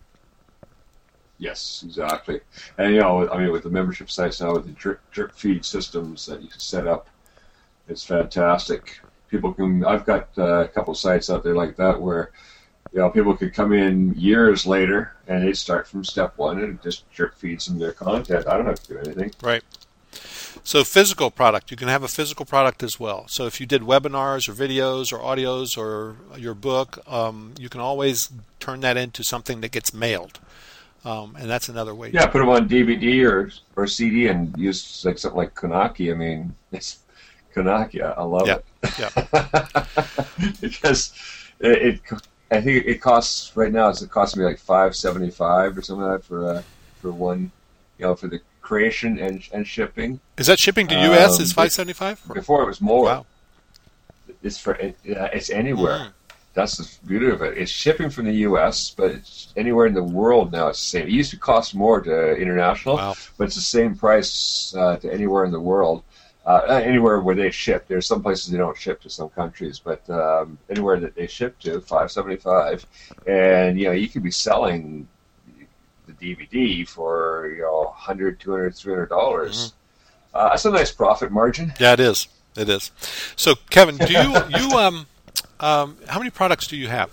Yes, exactly. And you know, I mean, with the membership sites now, with the drip, drip feed systems that you can set up, it's fantastic. People can. I've got uh, a couple sites out there like that where, you know, people could come in years later and they start from step one and it just drip feeds them their content. I don't have to do anything. Right. So physical product, you can have a physical product as well. So if you did webinars or videos or audios or your book, um, you can always turn that into something that gets mailed. Um, and that's another way. Yeah, put them on D V D or or C D and use like something like Konaki. I mean, it's Konaki. I love yeah. it. Yeah. Because it, it I think it costs right now. It's costing me like five seventy five or something like that for uh, for one, you know, for the creation and and shipping. Is that shipping to U S? Um, is five seventy five? Before it was more. Wow. It's for it, it's anywhere. Mm. That's the beauty of it. It's shipping from the U S, but it's anywhere in the world now. It's the same. It used to cost more to international, wow. but it's the same price uh, to anywhere in the world. Uh, anywhere where they ship. There's some places they don't ship to some countries, but um, anywhere that they ship to, five seventy-five, and you know you could be selling the D V D for you know one hundred, two hundred, three hundred dollars. Mm-hmm. Uh, that's a nice profit margin. Yeah, it is. It is. So, Kevin, do you you um um how many products do you have?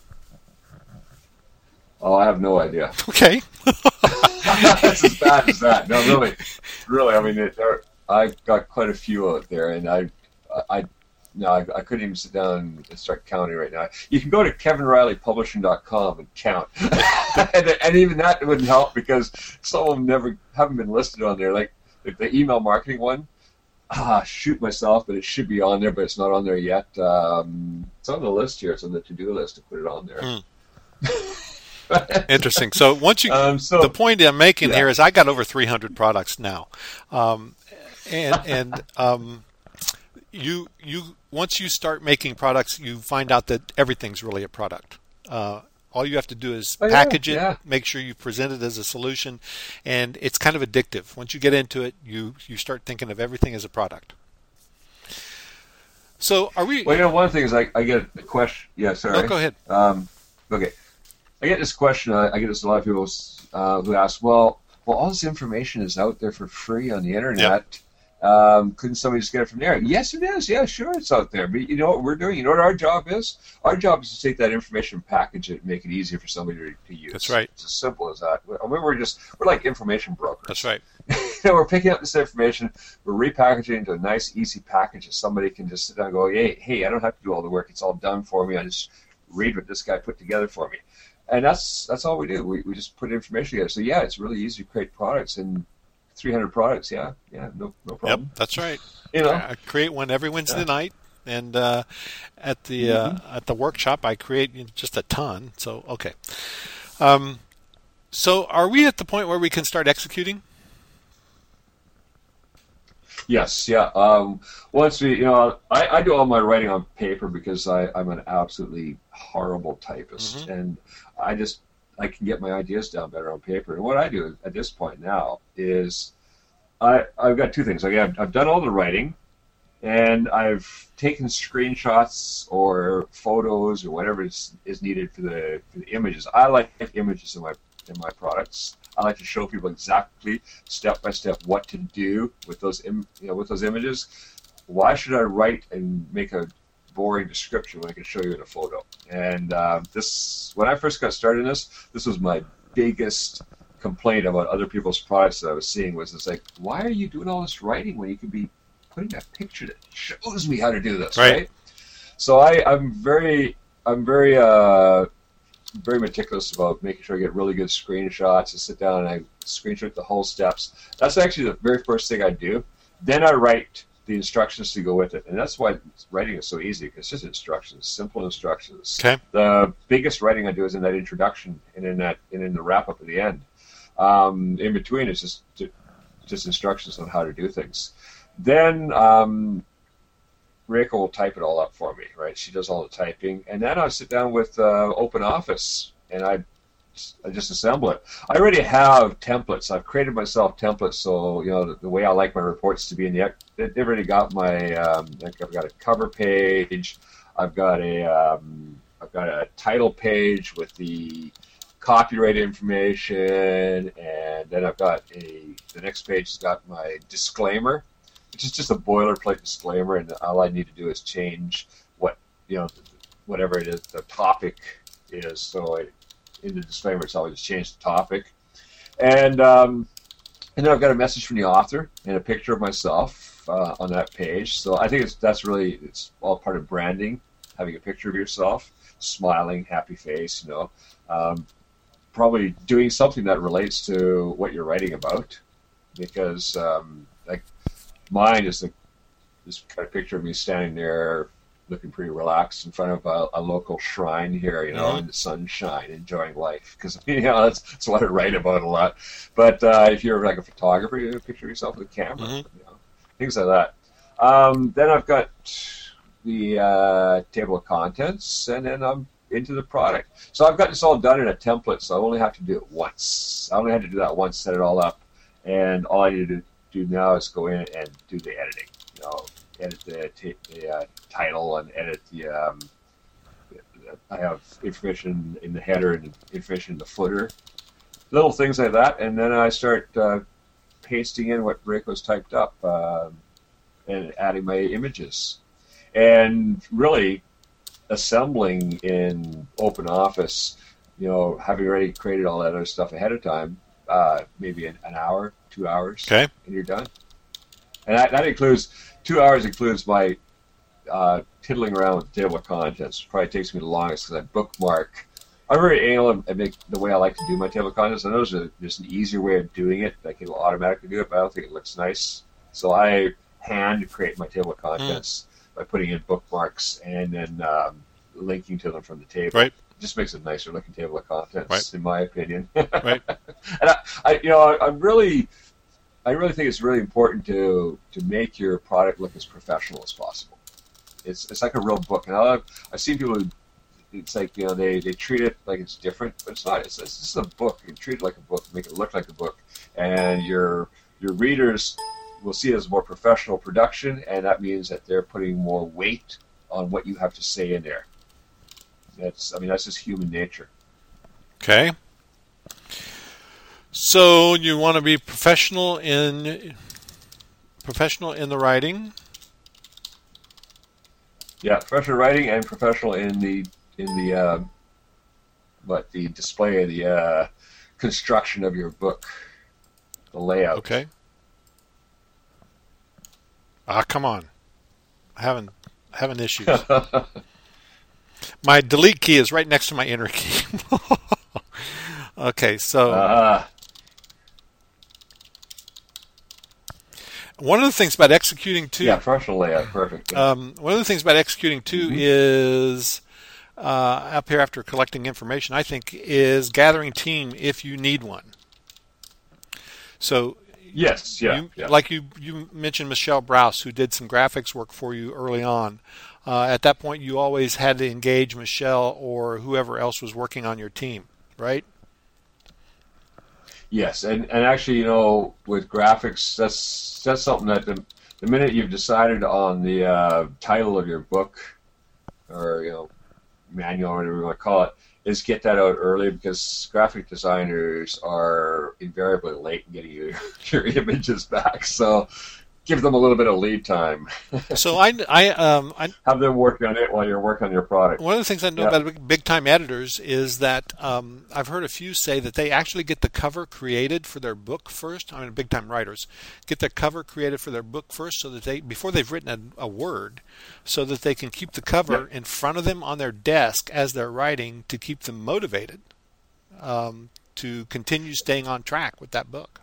Oh, I have no idea. Okay. That's as bad as that. No, really, really. I mean, it, there, I got quite a few out there, and I, I, no, I, I couldn't even sit down and start counting right now. You can go to kevin riley publishing dot com and count, and, and even that wouldn't help because some of them never haven't been listed on there. Like the, the email marketing one, ah, shoot myself, but it should be on there, but it's not on there yet. Um, it's on the list here. It's on the to-do list to put it on there. Hmm. Interesting. So once you, um, so, the point I'm making yeah. here is I got over three hundred products now. Um, And, and um, you you once you start making products, you find out that everything's really a product. Uh, all you have to do is oh, package yeah, it, yeah. make sure you present it as a solution, and it's kind of addictive. Once you get into it, you, you start thinking of everything as a product. So are we... Well, you know, one thing is I, I get a question. Yeah, sorry. No, go ahead. Um, okay. I get this question. I, I get this a lot of people uh, who ask, well, well, all this information is out there for free on the internet. Yep. Um, couldn't somebody just get it from there? Yes, it is. Yeah, sure, it's out there. But you know what we're doing? You know what our job is? Our job is to take that information, package it, and make it easier for somebody to, to use. That's right. It's as simple as that. I mean, we're just we're like information brokers. That's right. You know, we're picking up this information, we're repackaging it into a nice, easy package that somebody can just sit down and go, hey, hey, I don't have to do all the work. It's all done for me. I just read what this guy put together for me. And that's that's all we do. We we just put information together. So yeah, it's really easy to create products and. three hundred products, yeah, yeah, no, no problem. Yep, that's right. You know, I create one every Wednesday yeah. night, and uh, at the mm-hmm. uh, at the workshop, I create just a ton. So okay, um, so are we at the point where we can start executing? Yes, yeah. Um, once we, you know, I, I do all my writing on paper because I, I'm an absolutely horrible typist, mm-hmm. and I just. I can get my ideas down better on paper. And what I do at this point now is I, I've got two things. I've, I've done all the writing, and I've taken screenshots or photos or whatever is, is needed for the, for the images. I like images in my in my products. I like to show people exactly step by step what to do with those im, you know with those images. Why should I write and make a boring description when I can show you in a photo? And uh, this, when I first got started in this, this was my biggest complaint about other people's products that I was seeing was it's like, why are you doing all this writing when you could be putting a picture that shows me how to do this, right? right? So I, I'm very, I'm very, uh, very meticulous about making sure I get really good screenshots and sit down and I screenshot the whole steps. That's actually the very first thing I do. Then I write the instructions to go with it, and that's why writing is so easy. It's just instructions, simple instructions. Okay. The biggest writing I do is in that introduction and in that and in the wrap up at the end. Um, in between, it's just just instructions on how to do things. Then um, Reiko will type it all up for me. Right, she does all the typing, and then I sit down with uh, OpenOffice and I. I just assemble it. I already have templates. I've created myself templates, so you know the, the way I like my reports to be in the. They've already got my. Um, I've got a cover page. I've got a. Um, I've got a title page with the copyright information, and then I've got a. The next page has got my disclaimer, which is just a boilerplate disclaimer, and all I need to do is change what you know, whatever it is the topic is. So I. In the disclaimer, it's always change the topic, and um, and then I've got a message from the author and a picture of myself uh, on that page. So I think it's that's really it's all part of branding, having a picture of yourself, smiling, happy face, you know, um, probably doing something that relates to what you're writing about, because um, like mine is the this kind of picture of me standing there. Looking pretty relaxed in front of a, a local shrine here, you know, mm-hmm. in the sunshine, enjoying life. Because you know that's, that's what I write about a lot. But uh, if you're like a photographer, you picture yourself with a camera, mm-hmm. you know, things like that. Um, then I've got the uh, table of contents, and then I'm into the product. So I've got this all done in a template. So I only have to do it once. I only had to do that once, set it all up, and all I need to do now is go in and do the editing. edit the, t- the uh, title and edit the. Um, I have information in the header and information in the footer, little things like that, and then I start uh, pasting in what Reiko's typed up uh, and adding my images, and really assembling in OpenOffice. You know, having already created all that other stuff ahead of time, uh, maybe an, an hour, two hours, okay, and you're done. And that, that includes two hours includes my uh, tiddling around with the table of contents. It probably takes me the longest because I bookmark. I'm very anal and make the way I like to do my table of contents. I know there's, a, there's an easier way of doing it. Like it'll automatically do it, but I don't think it looks nice. So I hand create my table of contents mm. by putting in bookmarks and then um, linking to them from the table. Right. It just makes a nicer looking table of contents, right. in my opinion. Right. And I, I, you know, I, I'm really, I really think it's really important to to make your product look as professional as possible. It's it's like a real book, and I've I've seen people. Who, it's like you know they, they treat it like it's different, but it's not. It's, it's just a book. You treat it like a book, make it look like a book, and your your readers will see it as a more professional production, and that means that they're putting more weight on what you have to say in there. That's I mean that's just human nature. Okay. So you want to be professional in professional in the writing. Yeah, professional writing and professional in the in the uh, what the display, the uh, construction of your book, the layout. Okay. Ah, come on, I haven't having issues. My delete key is right next to my enter key. Okay, so uh, one of the things about executing too. Yeah, professional layout, perfect. Yeah. Um, one of the things about executing too mm-hmm. is uh, up here after collecting information. I think is gathering team if you need one. So yes, yeah, you, yeah. like you you mentioned Michelle Browse, who did some graphics work for you early on. Uh, at that point, you always had to engage Michelle or whoever else was working on your team, right? Yes, and, and actually, you know, with graphics, that's that's something that the, the minute you've decided on the uh, title of your book, or you know, manual or whatever you want to call it, is get that out early because graphic designers are invariably late in getting you your images back. So give them a little bit of lead time. So I, I, um, I have them work on it while you're working on your product. One of the things I know yeah. about big time editors is that um, I've heard a few say that they actually get the cover created for their book first. I mean, big time writers get their cover created for their book first, so that they before they've written a, a word, so that they can keep the cover yeah. in front of them on their desk as they're writing to keep them motivated um, to continue staying on track with that book.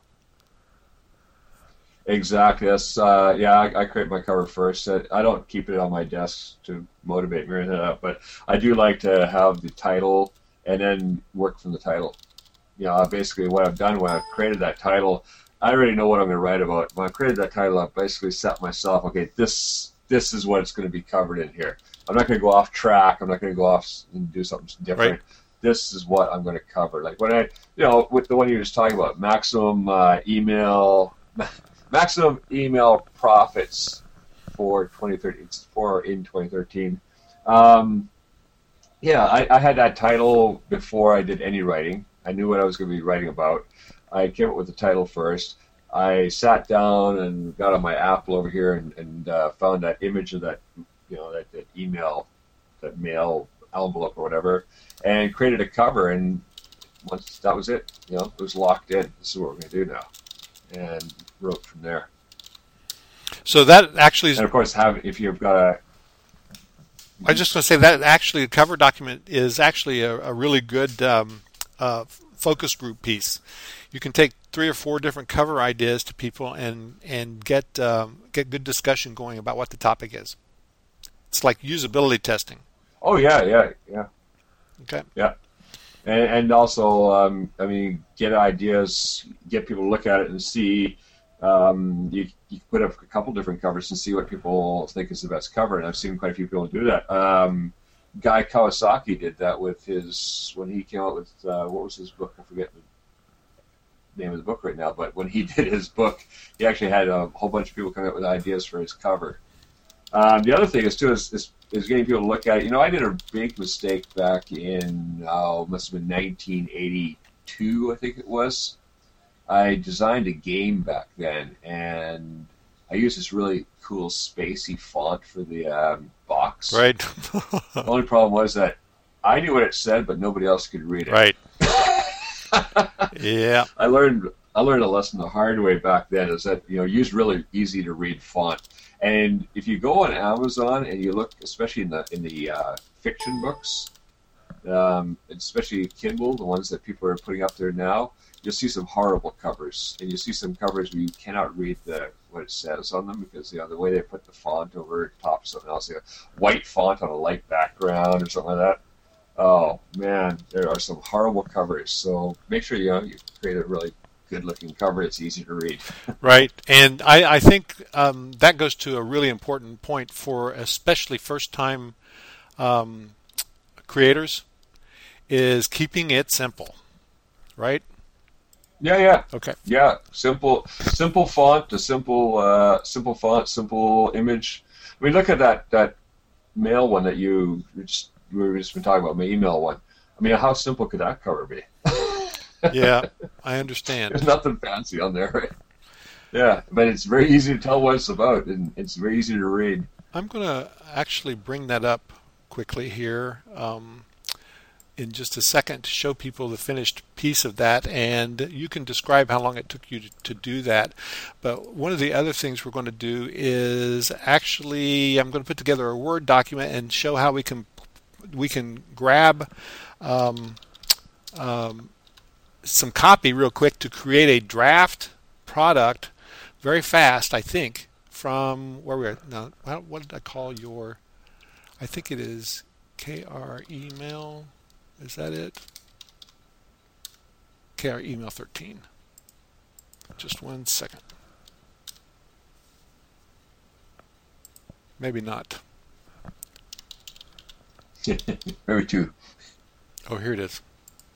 Exactly. That's uh, yeah. I, I create my cover first. I don't keep it on my desk to motivate me or anything like that, but I do like to have the title and then work from the title. You know, basically what I've done when I've created that title, I already know what I'm going to write about. When I created that title, I've basically set myself. Okay, this this is what it's going to be covered in here. I'm not going to go off track. I'm not going to go off and do something different. Right. This is what I'm going to cover. Like when I, you know, with the one you were just talking about, maximum uh, email. Maximum email profits for twenty thirteen, for in twenty thirteen. Um, yeah, I, I had that title before I did any writing. I knew what I was going to be writing about. I came up with the title first. I sat down and got on my Apple over here and, and uh, found that image of that, you know, that, that email, that mail envelope or whatever, and created a cover. And once that was it, you know, it was locked in. This is what we're going to do now. And wrote from there. So that actually is... And of course, have if you've got a... I was just going to say that actually the cover document is actually a, a really good um, uh, focus group piece. You can take three or four different cover ideas to people and and get um, get good discussion going about what the topic is. It's like usability testing. Oh yeah, yeah, yeah. Okay. Yeah. And, and also, um, I mean, get ideas, get people to look at it and see. Um, you, you put up a couple different covers and see what people think is the best cover. And I've seen quite a few people do that. Um, Guy Kawasaki did that with his, when he came out with, uh, what was his book? I forget the name of the book right now. But when he did his book, he actually had a whole bunch of people come up with ideas for his cover. Um, the other thing is too is, is is getting people to look at it. You know, I did a big mistake back in oh, must have been nineteen eighty-two, I think it was. I designed a game back then, and I used this really cool spacey font for the um, box. Right. The only problem was that I knew what it said, but nobody else could read it. Right. Yeah. I learned I learned a lesson the hard way back then. Is that you know use really easy to read font, and if you go on Amazon and you look, especially in the in the uh, fiction books, um, especially Kindle, the ones that people are putting up there now, you'll see some horrible covers, and you see some covers where you cannot read the what it says on them because you know the way they put the font over top of something else, like a white font on a light background or something like that. Oh man, there are some horrible covers. So make sure you know you create a really good-looking cover. It's easy to read. Right, and I, I think um, that goes to a really important point for especially first-time um, creators is keeping it simple. Right. Yeah, yeah. Okay. Yeah, simple, simple font, a simple, uh, simple font, simple image. I mean, look at that that mail one that you just we were just been talking about, my email one. I mean, how simple could that cover be? Yeah, I understand. There's nothing fancy on there, right? Yeah, but it's very easy to tell what it's about, and it's very easy to read. I'm going to actually bring that up quickly here. Um, in just a second to show people the finished piece of that, and you can describe how long it took you to, to do that. But one of the other things we're going to do is actually I'm going to put together a Word document and show how we can we can grab um, um, some copy real quick to create a draft product very fast, I think, from where we are now. What did I call your? I think it is K R email. Is that it? K R email thirteen. Just one second. Maybe not. Maybe two. Oh, here it is.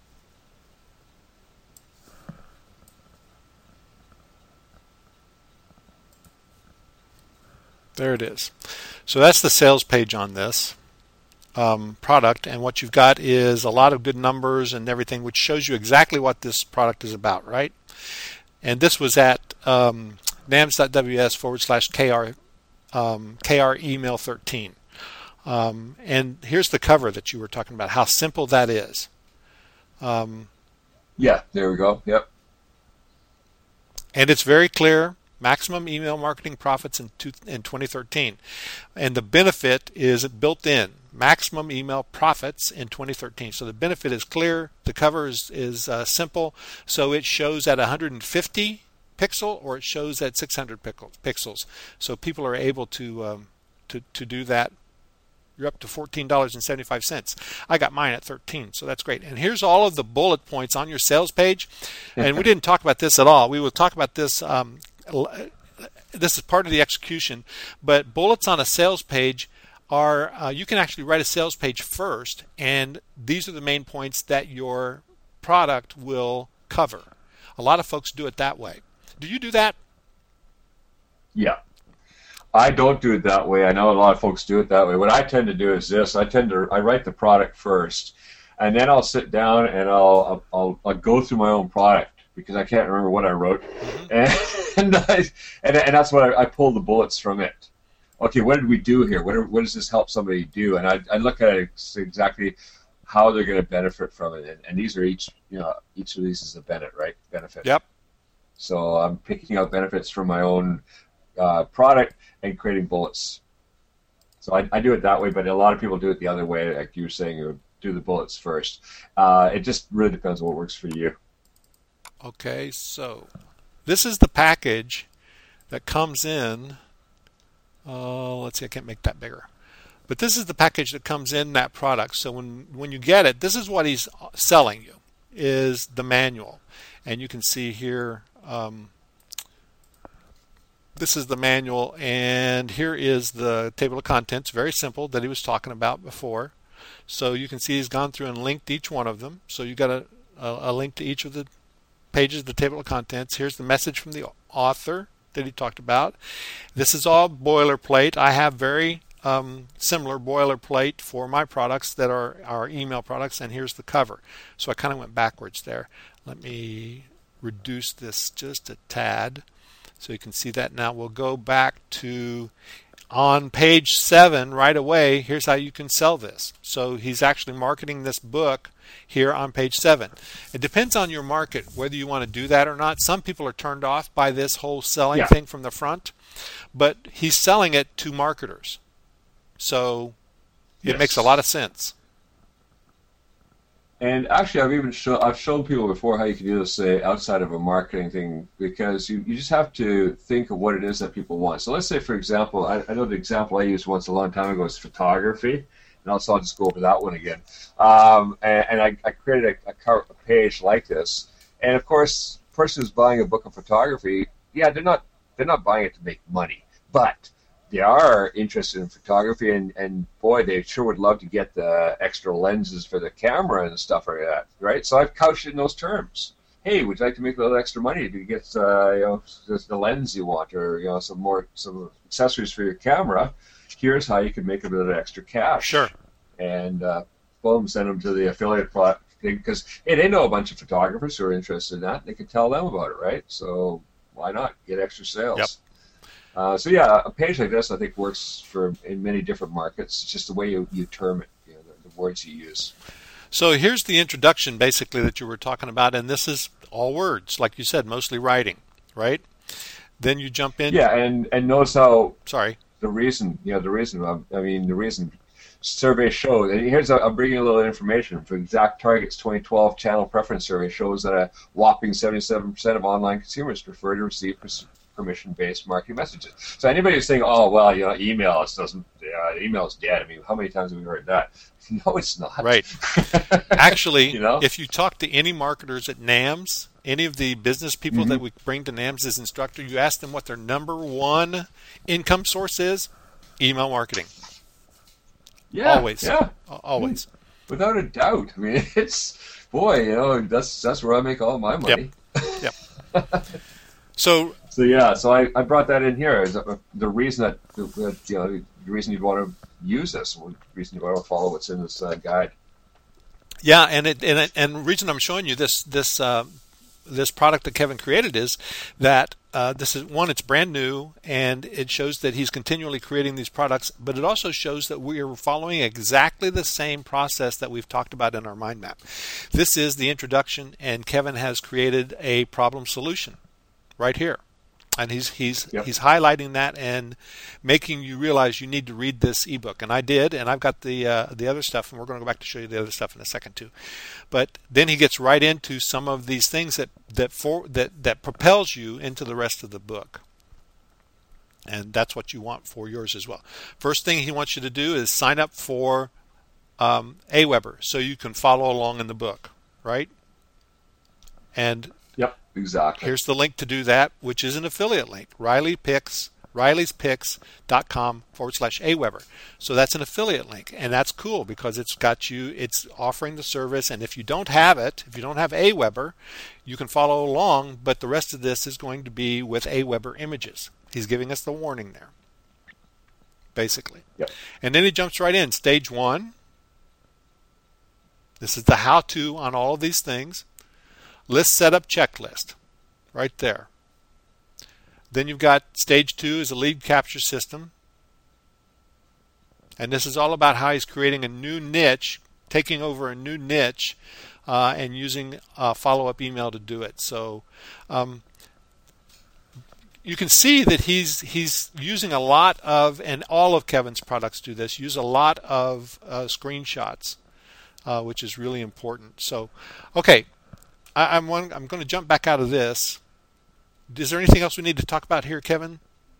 There it is. So that's the sales page on this um, product, and what you've got is a lot of good numbers and everything, which shows you exactly what this product is about, right? And this was at um, nams.ws forward slash kr um, kr email thirteen. Um, and here's the cover that you were talking about, how simple that is. Um, yeah, there we go. Yep. And it's very clear. Maximum email marketing profits in, two, in twenty thirteen. And the benefit is built in. Maximum email profits in twenty thirteen. So the benefit is clear. The cover is, is uh, simple. So it shows at one hundred fifty pixel or it shows at six hundred pixels. So people are able to um, to, to do that. You're up to fourteen dollars and seventy-five cents. I got mine at thirteen dollars, so that's great. And here's all of the bullet points on your sales page. And we didn't talk about this at all. We will talk about this. Um, this is part of the execution, but bullets on a sales page are, uh, you can actually write a sales page first, and these are the main points that your product will cover. A lot of folks do it that way. Do you do that? Yeah. I don't do it that way. I know a lot of folks do it that way. What I tend to do is this. I tend to I write the product first, and then I'll sit down and I'll I'll, I'll go through my own product because I can't remember what I wrote, mm-hmm. and, I, and and that's what I, I pull the bullets from it. Okay, what did we do here? What what does this help somebody do? And I I look at it exactly how they're going to benefit from it, and, and these are each you know each of these is a benefit, right? Benefit. Yep. So I'm picking out benefits from my own uh, product and creating bullets. So I, I do it that way, but a lot of people do it the other way, like you were saying, you do the bullets first. Uh, it just really depends on what works for you. Okay, so this is the package that comes in. Uh, let's see, I can't make that bigger. But this is the package that comes in that product. So when, when you get it, this is what he's selling you, is the manual. And you can see here, um, this is the manual, and here is the table of contents, very simple, that he was talking about before. So you can see he's gone through and linked each one of them. So you got a, a, a link to each of the pages of the table of contents. Here's the message from the author. that he talked about. This is all boilerplate. I have very um, similar boilerplate for my products that are our email products, and here's the cover. So I kind of went backwards there. Let me reduce this just a tad so you can see that. Now we'll go back to on page seven right away. Here's how you can sell this. So he's actually marketing this book here on page seven. It depends on your market whether you want to do that or not. Some people are turned off by this whole selling Yeah. thing from the front, but he's selling it to marketers. So it Yes. makes a lot of sense. And actually, I've even show, I've shown people before how you can do this, say, outside of a marketing thing, because you, you just have to think of what it is that people want. So let's say, for example, I, I know the example I used once a long time ago is photography, and also I'll just go over that one again. Um, and, and I, I created a, a, car, a page like this, and of course, the person who's buying a book of photography, yeah, they're not they're not buying it to make money, but they are interested in photography, and, and boy, they sure would love to get the extra lenses for the camera and stuff like that, right? So I've couched it in those terms. Hey, would you like to make a little extra money to get uh, you know the, the lens you want, or you know some more some accessories for your camera? Here's how you can make a bit of extra cash. Sure. And uh, boom, send them to the affiliate plot, because hey, they know a bunch of photographers who are interested in that. They can tell them about it, right? So why not get extra sales? Yep. Uh, so yeah, a page like this I think works for in many different markets. It's just the way you, you term it, you know, the, the words you use. So here's the introduction basically that you were talking about, and this is all words, like you said, mostly writing, right? Then you jump in. Yeah, and, and notice how Sorry. the reason, you know, the reason, I mean, the reason survey shows, and here's, a, I'm bringing a little information for Exact Target's twenty twelve channel preference survey shows that a whopping seventy-seven percent of online consumers prefer to receive permission-based marketing messages. So anybody who's saying, "Oh, well, you know, email it doesn't, uh, email's dead." I mean, how many times have we heard that? No, it's not. Right. Actually, You know? if you talk to any marketers at NAMS, any of the business people Mhm. that we bring to NAMS as instructor, you ask them what their number one income source is, email marketing. Yeah, Always. yeah, Always. without a doubt. I mean, it's boy, you know, that's that's where I make all my money. Yep. Yep. So So yeah, so I, I brought that in here. Is the, the reason that, that you know the reason you'd want to use this, the reason you want to follow what's in this uh, guide. yeah, and it and it, and the reason I'm showing you this this uh, this product that Kevin created is that uh, this is one, it's brand new, and it shows that he's continually creating these products, but it also shows that we are following exactly the same process that we've talked about in our mind map. This is the introduction, and Kevin has created a problem solution right here. And he's he's Yep. he's highlighting that and making you realize you need to read this ebook. And I did, and I've got the uh, the other stuff, and we're going to go back to show you the other stuff in a second too. But then he gets right into some of these things that that for that that propels you into the rest of the book. And that's what you want for yours as well. First thing he wants you to do is sign up for um, Aweber so you can follow along in the book, right? And Yep, exactly. here's the link to do that, which is an affiliate link, Riley Picks, rileyspicks.com forward slash Aweber. So that's an affiliate link, and that's cool because it's got you, it's offering the service, and if you don't have it, if you don't have Aweber, you can follow along, but the rest of this is going to be with Aweber images. He's giving us the warning there, basically. Yep. And then he jumps right in. Stage one. This is the how-to on all of these things. List setup checklist, right there. Then you've got stage two is a lead capture system. And this is all about how he's creating a new niche, taking over a new niche, uh, and using uh, follow-up email to do it. So um, you can see that he's he's using a lot of, and all of Kevin's products do this, use a lot of uh, screenshots, uh, which is really important. So, okay. I, I'm one, I'm going to jump back out of this. Is there anything else we need to talk about here, Kevin?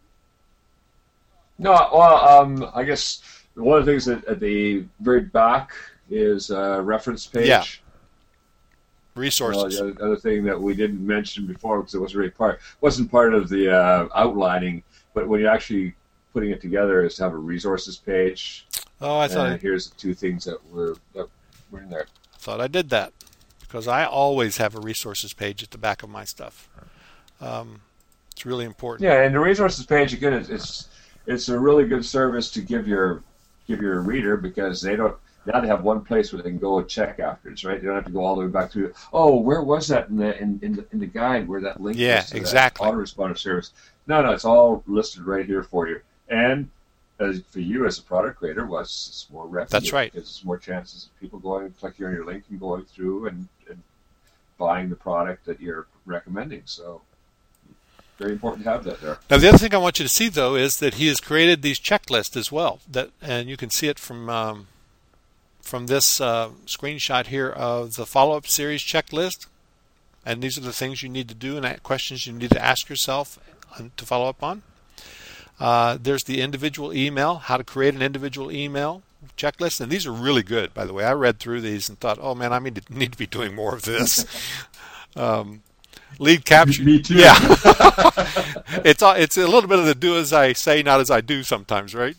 No, well, um, I guess one of the things that at the very back is a reference page. Yeah. You Resources. know, the other, other thing that we didn't mention before because it wasn't really part wasn't part of the uh, outlining, but when you're actually putting it together, is to have a resources page. Oh, I thought and I, here's the two things that were that were in there. thought I did that because I always have a resources page at the back of my stuff. Um, It's really important. Yeah, and the resources page again is it's it's a really good service to give your give your reader, because they don't now they have one place where they can go and check afterwards, right? They don't have to go all the way back through. Oh, where was that in the in, in the in the guide where that link yeah, was to exactly. that autoresponder service? No, no, it's all listed right here for you. And as for you as a product creator, was it's more revenue. That's right. Because it's more chances of people going and clicking on your link and going through and, and buying the product that you're recommending. So very important to have that there. Now, the other thing I want you to see, though, is that he has created these checklists as well. That, and you can see it from um, from this uh, screenshot here of the follow-up series checklist. And these are the things you need to do and questions you need to ask yourself to follow up on. Uh, there's the individual email, how to create an individual email checklist. And these are really good, by the way. I read through these and thought, oh, man, I need to, need to be doing more of this. um, lead capture. Me too. Yeah. it's, it's a little bit of the do as I say, not as I do sometimes, right?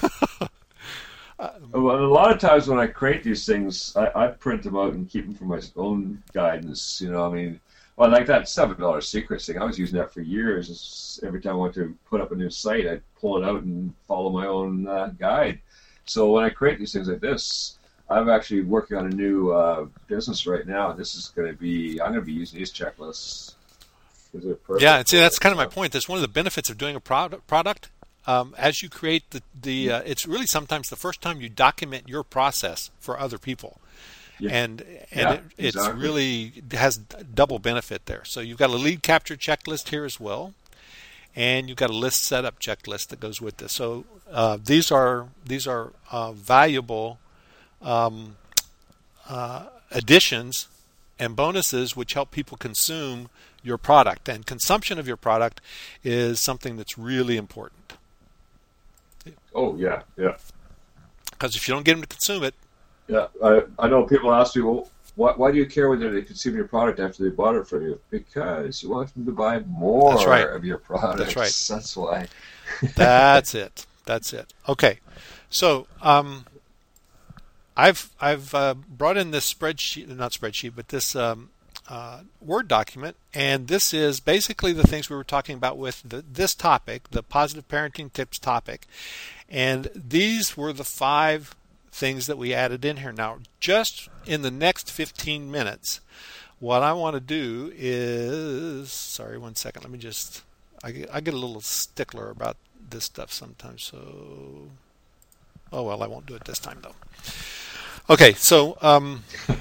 Well, a lot of times when I create these things, I, I print them out and keep them for my own guidance. You know, I mean, well, like that seven dollar secrets thing, I was using that for years. It's, every time I want to put up a new site, I'd pull it out and follow my own uh, guide. So when I create these things like this, I'm actually working on a new uh, business right now. This is going to be, I'm going to be using these checklists. Yeah, and see, that's kind of my point. That's one of the benefits of doing a product. product. Um, as you create the, the uh, it's really sometimes the first time you document your process for other people. Yeah. And and yeah, it, it's exactly. really it has double benefit there. So you've got a lead capture checklist here as well, and you've got a list setup checklist that goes with this. So uh, these are these are uh, valuable um, uh, additions and bonuses which help people consume your product. And consumption of your product is something that's really important. Oh, yeah, yeah. Because if you don't get them to consume it. Yeah, I, I know people ask me, well, why, why do you care whether they consume your product after they bought it from you? Because you want them to buy more That's right. of your products. That's right. That's why. That's it. That's it. Okay. So um, I've I've uh, brought in this spreadsheet, not spreadsheet, but this um, uh, Word document, and this is basically the things we were talking about with the, this topic, the positive parenting tips topic. And these were the five things that we added in here. Now, just in the next fifteen minutes, what I want to do is, sorry, one second, let me just, I get, I get a little stickler about this stuff sometimes, so, oh well, I won't do it this time though. Okay, so um,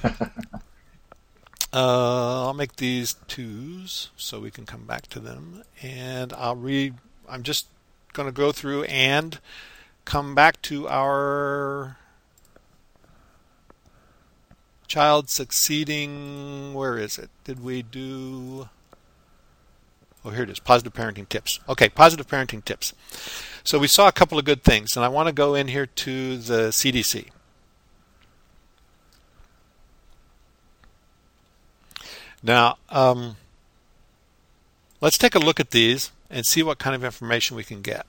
uh, I'll make these twos so we can come back to them, and I'll read, I'm just going to go through and come back to our child succeeding, where is it? Did we do, oh, here it is, positive parenting tips. Okay, positive parenting tips. So we saw a couple of good things, and I want to go in here to the C D C. Now, um, let's take a look at these and see what kind of information we can get.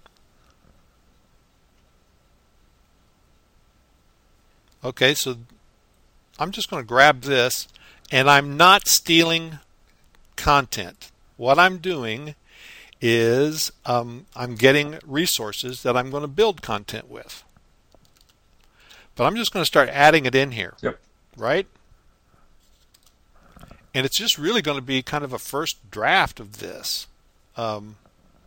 Okay, so I'm just going to grab this, and I'm not stealing content. What I'm doing is um, I'm getting resources that I'm going to build content with. But I'm just going to start adding it in here, yep. Right? And it's just really going to be kind of a first draft of this. Um,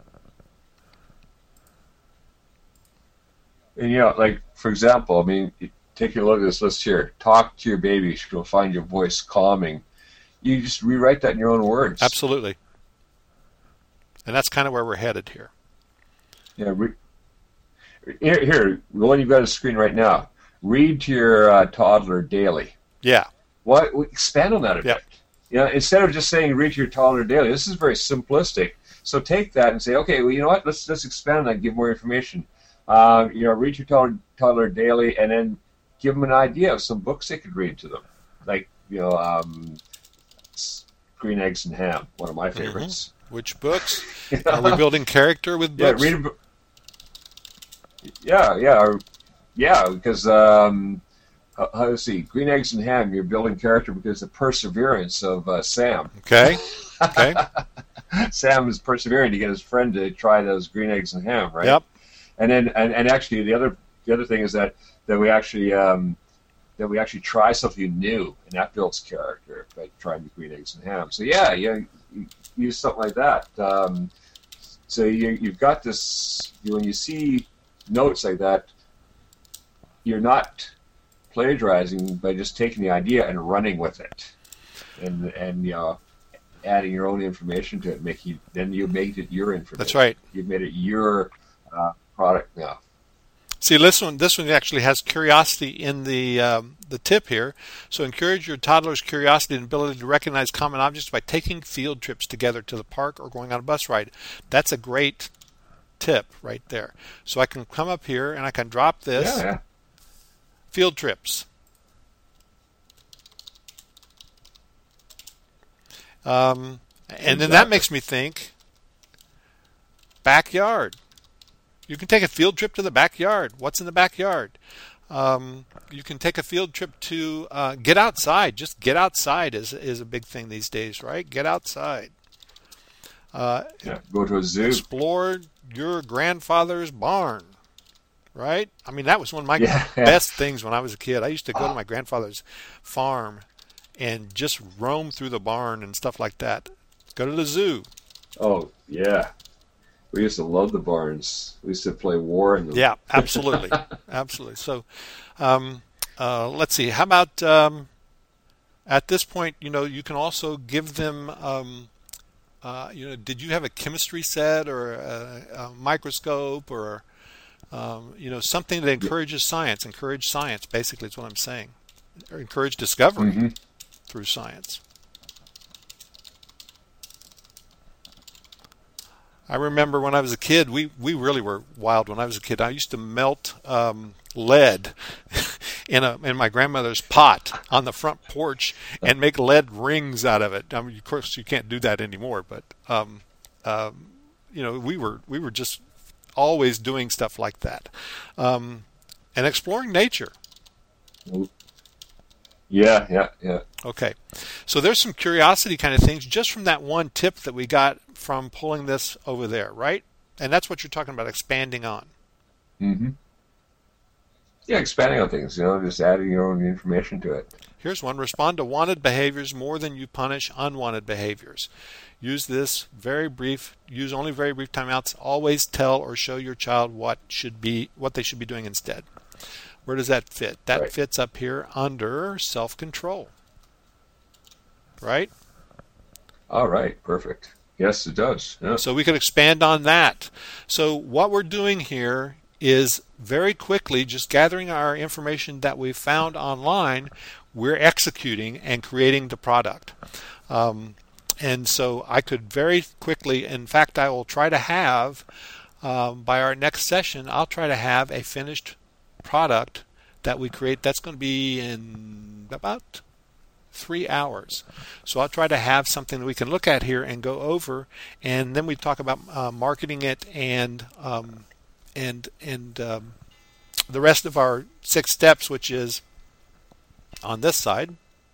and, you know, like, for example, I mean, take a look at this list here. Talk to your baby. She'll find your voice calming. You just rewrite that in your own words. Absolutely. And that's kind of where we're headed here. Yeah. Re- here, here, the one you've got on the screen right now. Read to your uh, toddler daily. Yeah. What? Expand on that a yeah. bit. You know, instead of just saying read to your toddler daily, this is very simplistic. So take that and say, okay, well, you know what? Let's let's expand on that and give more information. Uh, you know, read to your toddler, toddler daily, and then give them an idea of some books they could read to them, like you know, um, Green Eggs and Ham, one of my favorites. Mm-hmm. Which books? Are we building character with books? Yeah, read a book. Yeah, yeah, or, yeah, because um, uh, let's see, Green Eggs and Ham, you're building character because the perseverance of uh, Sam. Okay. Okay. Sam is persevering to get his friend to try those green eggs and ham, right? Yep. And then, and, and actually, the other the other thing is that that we actually um, that we actually try something new, and that builds character by trying the green eggs and ham. So yeah, yeah, you use something like that. Um, so you you've got this. When you see notes like that, you're not plagiarizing by just taking the idea and running with it, and and you know, adding your own information to it. Make you then you make it your information. That's right. You've made it your uh, product now. See, this one, this one actually has curiosity in the um, the tip here. So encourage your toddler's curiosity and ability to recognize common objects by taking field trips together to the park or going on a bus ride. That's a great tip right there. So I can come up here and I can drop this. Yeah, yeah. Field trips. Um, and exactly. then that makes me think backyard. You can take a field trip to the backyard. What's in the backyard? Um, you can take a field trip to uh, get outside. Just get outside is is a big thing these days, right? Get outside. Uh, yeah, go to a zoo. Explore your grandfather's barn, right? I mean, that was one of my yeah. best things when I was a kid. I used to go oh. to my grandfather's farm and just roam through the barn and stuff like that. Go to the zoo. Oh, yeah. We used to love the barns. We used to play war in them. Yeah, absolutely. absolutely. So um, uh, let's see. How about um, at this point, you know, you can also give them, um, uh, you know, did you have a chemistry set or a, a microscope or, um, you know, something that encourages science? Encourage science, basically, is what I'm saying. Or encourage discovery mm-hmm. through science. I remember when I was a kid, we, we really were wild when I was a kid. I used to melt um, lead in a in my grandmother's pot on the front porch and make lead rings out of it. I mean, of course, you can't do that anymore, but um, um, you know, we were we were just always doing stuff like that, um, and exploring nature. Yeah, yeah, yeah. Okay, so there's some curiosity kind of things just from that one tip that we got from pulling this over there, right? And that's what you're talking about, expanding on. Mm-hmm. Yeah, expanding on things, you know, just adding your own information to it. Here's one. Respond to wanted behaviors more than you punish unwanted behaviors. Use this very brief, use only very brief timeouts. Always tell or show your child what should be, what they should be doing instead. Where does that fit? That right. fits up here under self-control. Right? All right, perfect. Yes, it does. Yeah. So we could expand on that. So what we're doing here is very quickly just gathering our information that we've found online, we're executing and creating the product. Um, and so I could very quickly, in fact, I will try to have, um, by our next session, I'll try to have a finished product that we create. That's going to be in about three hours. So I'll try to have something that we can look at here and go over, and then we talk about uh, marketing it and um, and and um, the rest of our six steps, which is on this side,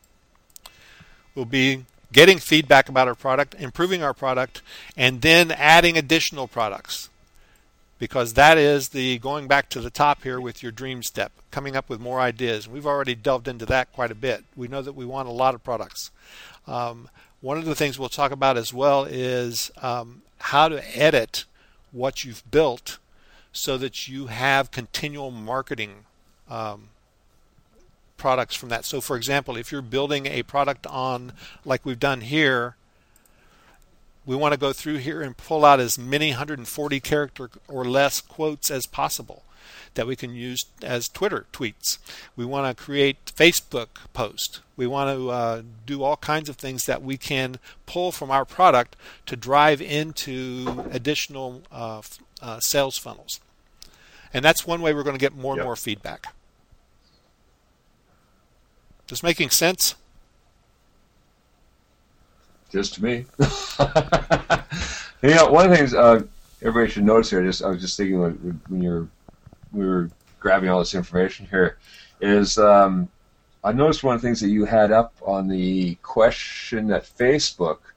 will be getting feedback about our product, improving our product, and then adding additional products. Because that is the going back to the top here with your dream step, coming up with more ideas. We've already delved into that quite a bit. We know that we want a lot of products. Um, one of the things we'll talk about as well is um, how to edit what you've built so that you have continual marketing um, products from that. So, for example, if you're building a product on, like we've done here, we want to go through here and pull out as many one hundred forty character or less quotes as possible that we can use as Twitter tweets. We want to create Facebook posts. We want to uh, do all kinds of things that we can pull from our product to drive into additional uh, uh, sales funnels. And that's one way we're going to get more and yep. more feedback. This making sense? Just to me. You know, one of the things uh, everybody should notice here, just I was just thinking when, when you're we were grabbing all this information here, is um, I noticed one of the things that you had up on the question at Facebook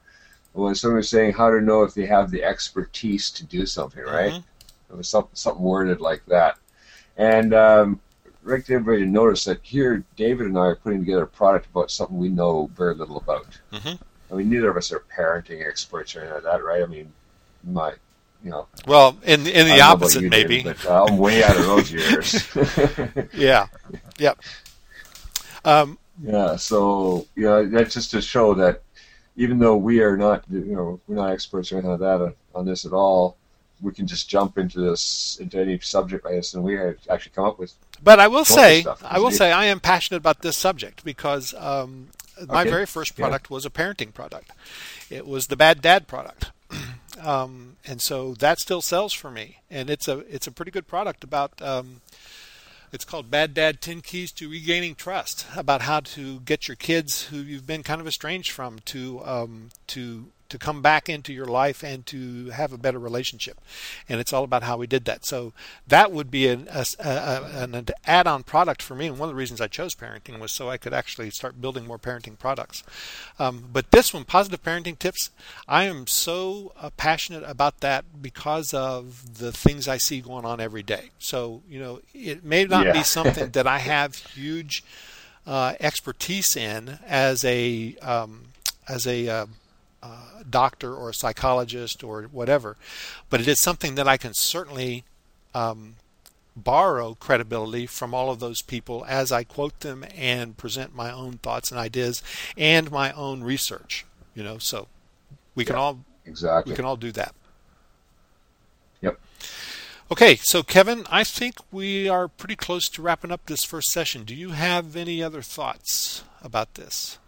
Well, somebody was saying how to know if they have the expertise to do something, right? Mm-hmm. It was something, something worded like that. And um, I'd like everybody to notice that here, David and I are putting together a product about something we know very little about. Mm-hmm. I mean, neither of us are parenting experts or anything like that, right? I mean, my, you know. Well, in in the opposite, you, maybe. David, but I'm way out of those years. Yeah. Yep. Um, yeah. So, you know, that's just to show that even though we are not, you know, we're not experts or anything like that on, on this at all, we can just jump into this, into any subject like this, and we actually come up with. But I will say, stuff. I will say, I am passionate about this subject because um, my okay. very first product yeah. was a parenting product. It was the Bad Dad product, um, and so that still sells for me. And it's a it's a pretty good product about. Um, It's called Bad Dad ten Keys to Regaining Trust, about how to get your kids who you've been kind of estranged from to um, to to come back into your life and to have a better relationship. And it's all about how we did that. So that would be an, a, a, an add-on product for me. And one of the reasons I chose parenting was so I could actually start building more parenting products. Um, but this one, Positive Parenting Tips, I am so uh, passionate about that because of the things I see going on every day. So, you know, it may not yeah. be something that I have huge uh, expertise in as a um, as a uh, uh, doctor or a psychologist or whatever, but it is something that I can certainly um, borrow credibility from all of those people as I quote them and present my own thoughts and ideas and my own research. You know, so we can yeah, all exactly we can all do that. Yep. Okay, so Kevin, I think we are pretty close to wrapping up this first session. Do you have any other thoughts about this?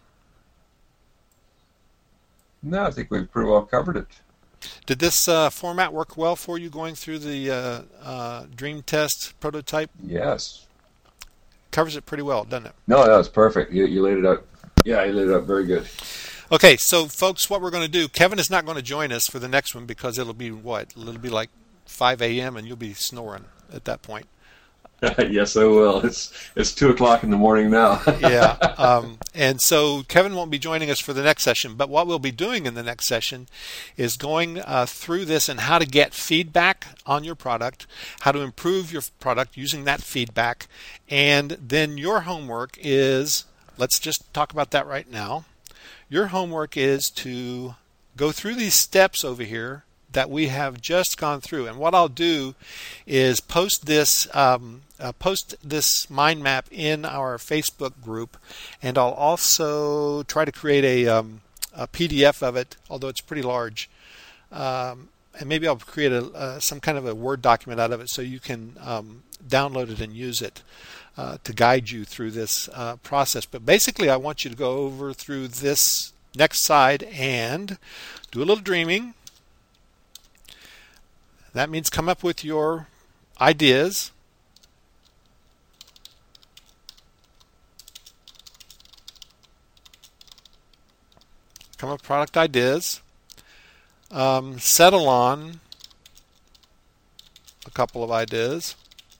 No, I think we've pretty well covered it. Did this uh, format work well for you going through the uh, uh, dream test prototype? Yes. Covers it pretty well, doesn't it? No, that was perfect. You, you laid it out. Yeah, you laid it out very good. Okay, so folks, what we're going to do, Kevin is not going to join us for the next one because it'll be what? It'll be like five a.m. and you'll be snoring at that point. Yes, I will. It's it's two o'clock in the morning now. yeah, um, and so Kevin won't be joining us for the next session. But what we'll be doing in the next session is going uh, through this and how to get feedback on your product, how to improve your product using that feedback, and then your homework is, let's just talk about that right now. Your homework is to go through these steps over here that we have just gone through. And what I'll do is post this um, uh, post this mind map in our Facebook group, and I'll also try to create a, um, a P D F of it, although it's pretty large. Um, and maybe I'll create a, uh, some kind of a Word document out of it so you can um, download it and use it uh, to guide you through this uh, process. But basically, I want you to go over through this next side and do a little dreaming. That means come up with your ideas. Come up with product ideas. Um, settle on a couple of ideas.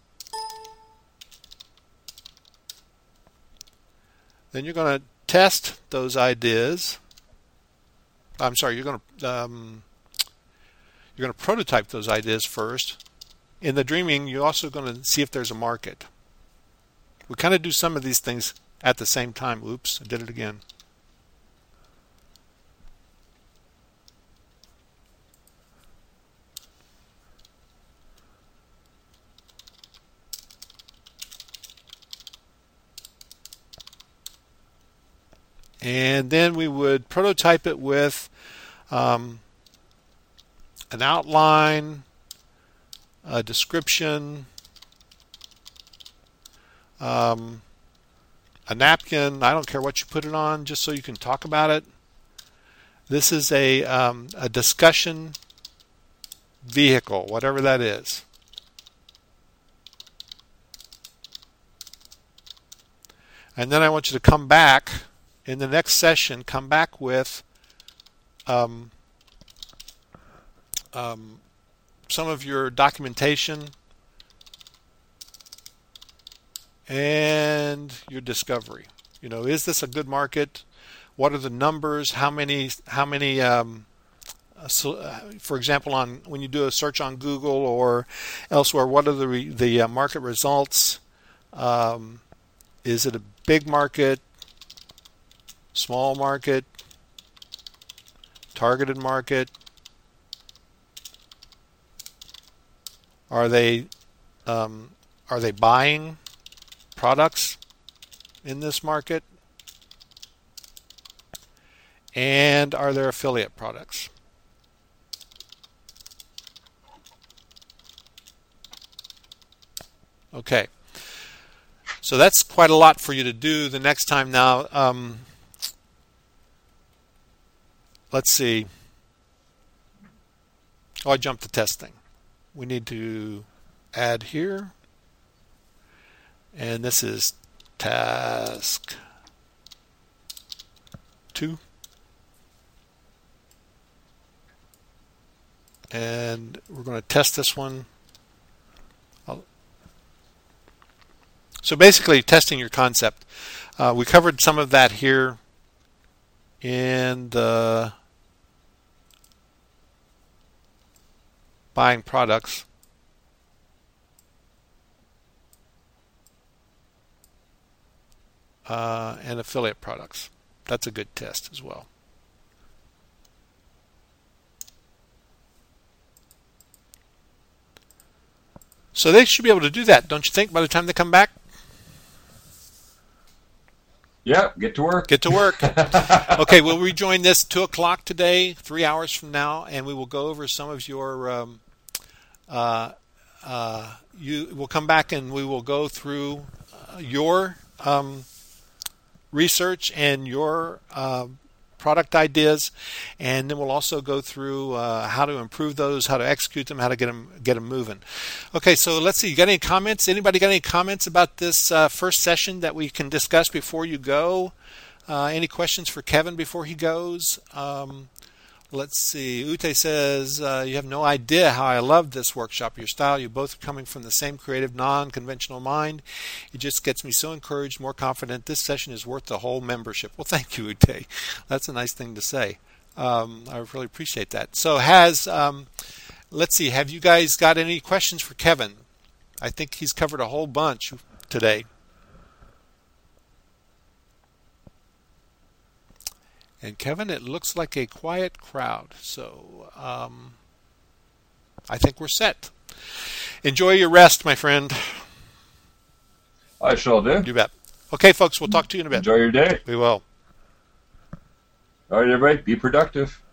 Then you're going to test those ideas. I'm sorry, you're going to um, You're going to prototype those ideas first. In the dreaming, you're also going to see if there's a market. We kind of do some of these things at the same time. Oops, I did it again. And then we would prototype it with um, an outline, a description, um, a napkin. I don't care what you put it on, just so you can talk about it. This is a, um, a discussion vehicle, whatever that is. And then I want you to come back in the next session, come back with um, Um, some of your documentation and your discovery. You know, is this a good market? What are the numbers? How many how many um, for example, on when you do a search on Google or elsewhere, what are the re, the uh, market results? Um, is it a big market, small market, targeted market? Are they um, are they buying products in this market? And are there affiliate products? Okay, so that's quite a lot for you to do the next time. Now, um, let's see. Oh, I jumped to testing. We need to add here, and this is task two. And we're going to test this one. I'll So basically, testing your concept. Uh, we covered some of that here in the buying products. Uh, and affiliate products. That's a good test as well. So they should be able to do that, don't you think, by the time they come back? Yeah, get to work. Get to work. Okay, we'll rejoin this two o'clock today, three hours from now, and we will go over some of your. Um, uh, uh, you will come back and we will go through uh, your um, research and your uh, product ideas, and then we'll also go through uh, how to improve those, how to execute them, how to get them get them moving. Okay, so let's see. You got any comments? Anybody got any comments about this uh, first session that we can discuss before you go? Uh, any questions for Kevin before he goes? Um, let's see. Ute says, uh, you have no idea how I love this workshop, your style. You both are coming from the same creative, non-conventional mind. It just gets me so encouraged, more confident. This session is worth the whole membership. Well, thank you, Ute. That's a nice thing to say. Um, I really appreciate that. So has, um, let's see, have you guys got any questions for Kevin? I think he's covered a whole bunch today. And Kevin, it looks like a quiet crowd, so um, I think we're set. Enjoy your rest, my friend. I shall do. You bet. Okay, folks, we'll talk to you in a bit. Enjoy your day. We will. All right, everybody, be productive.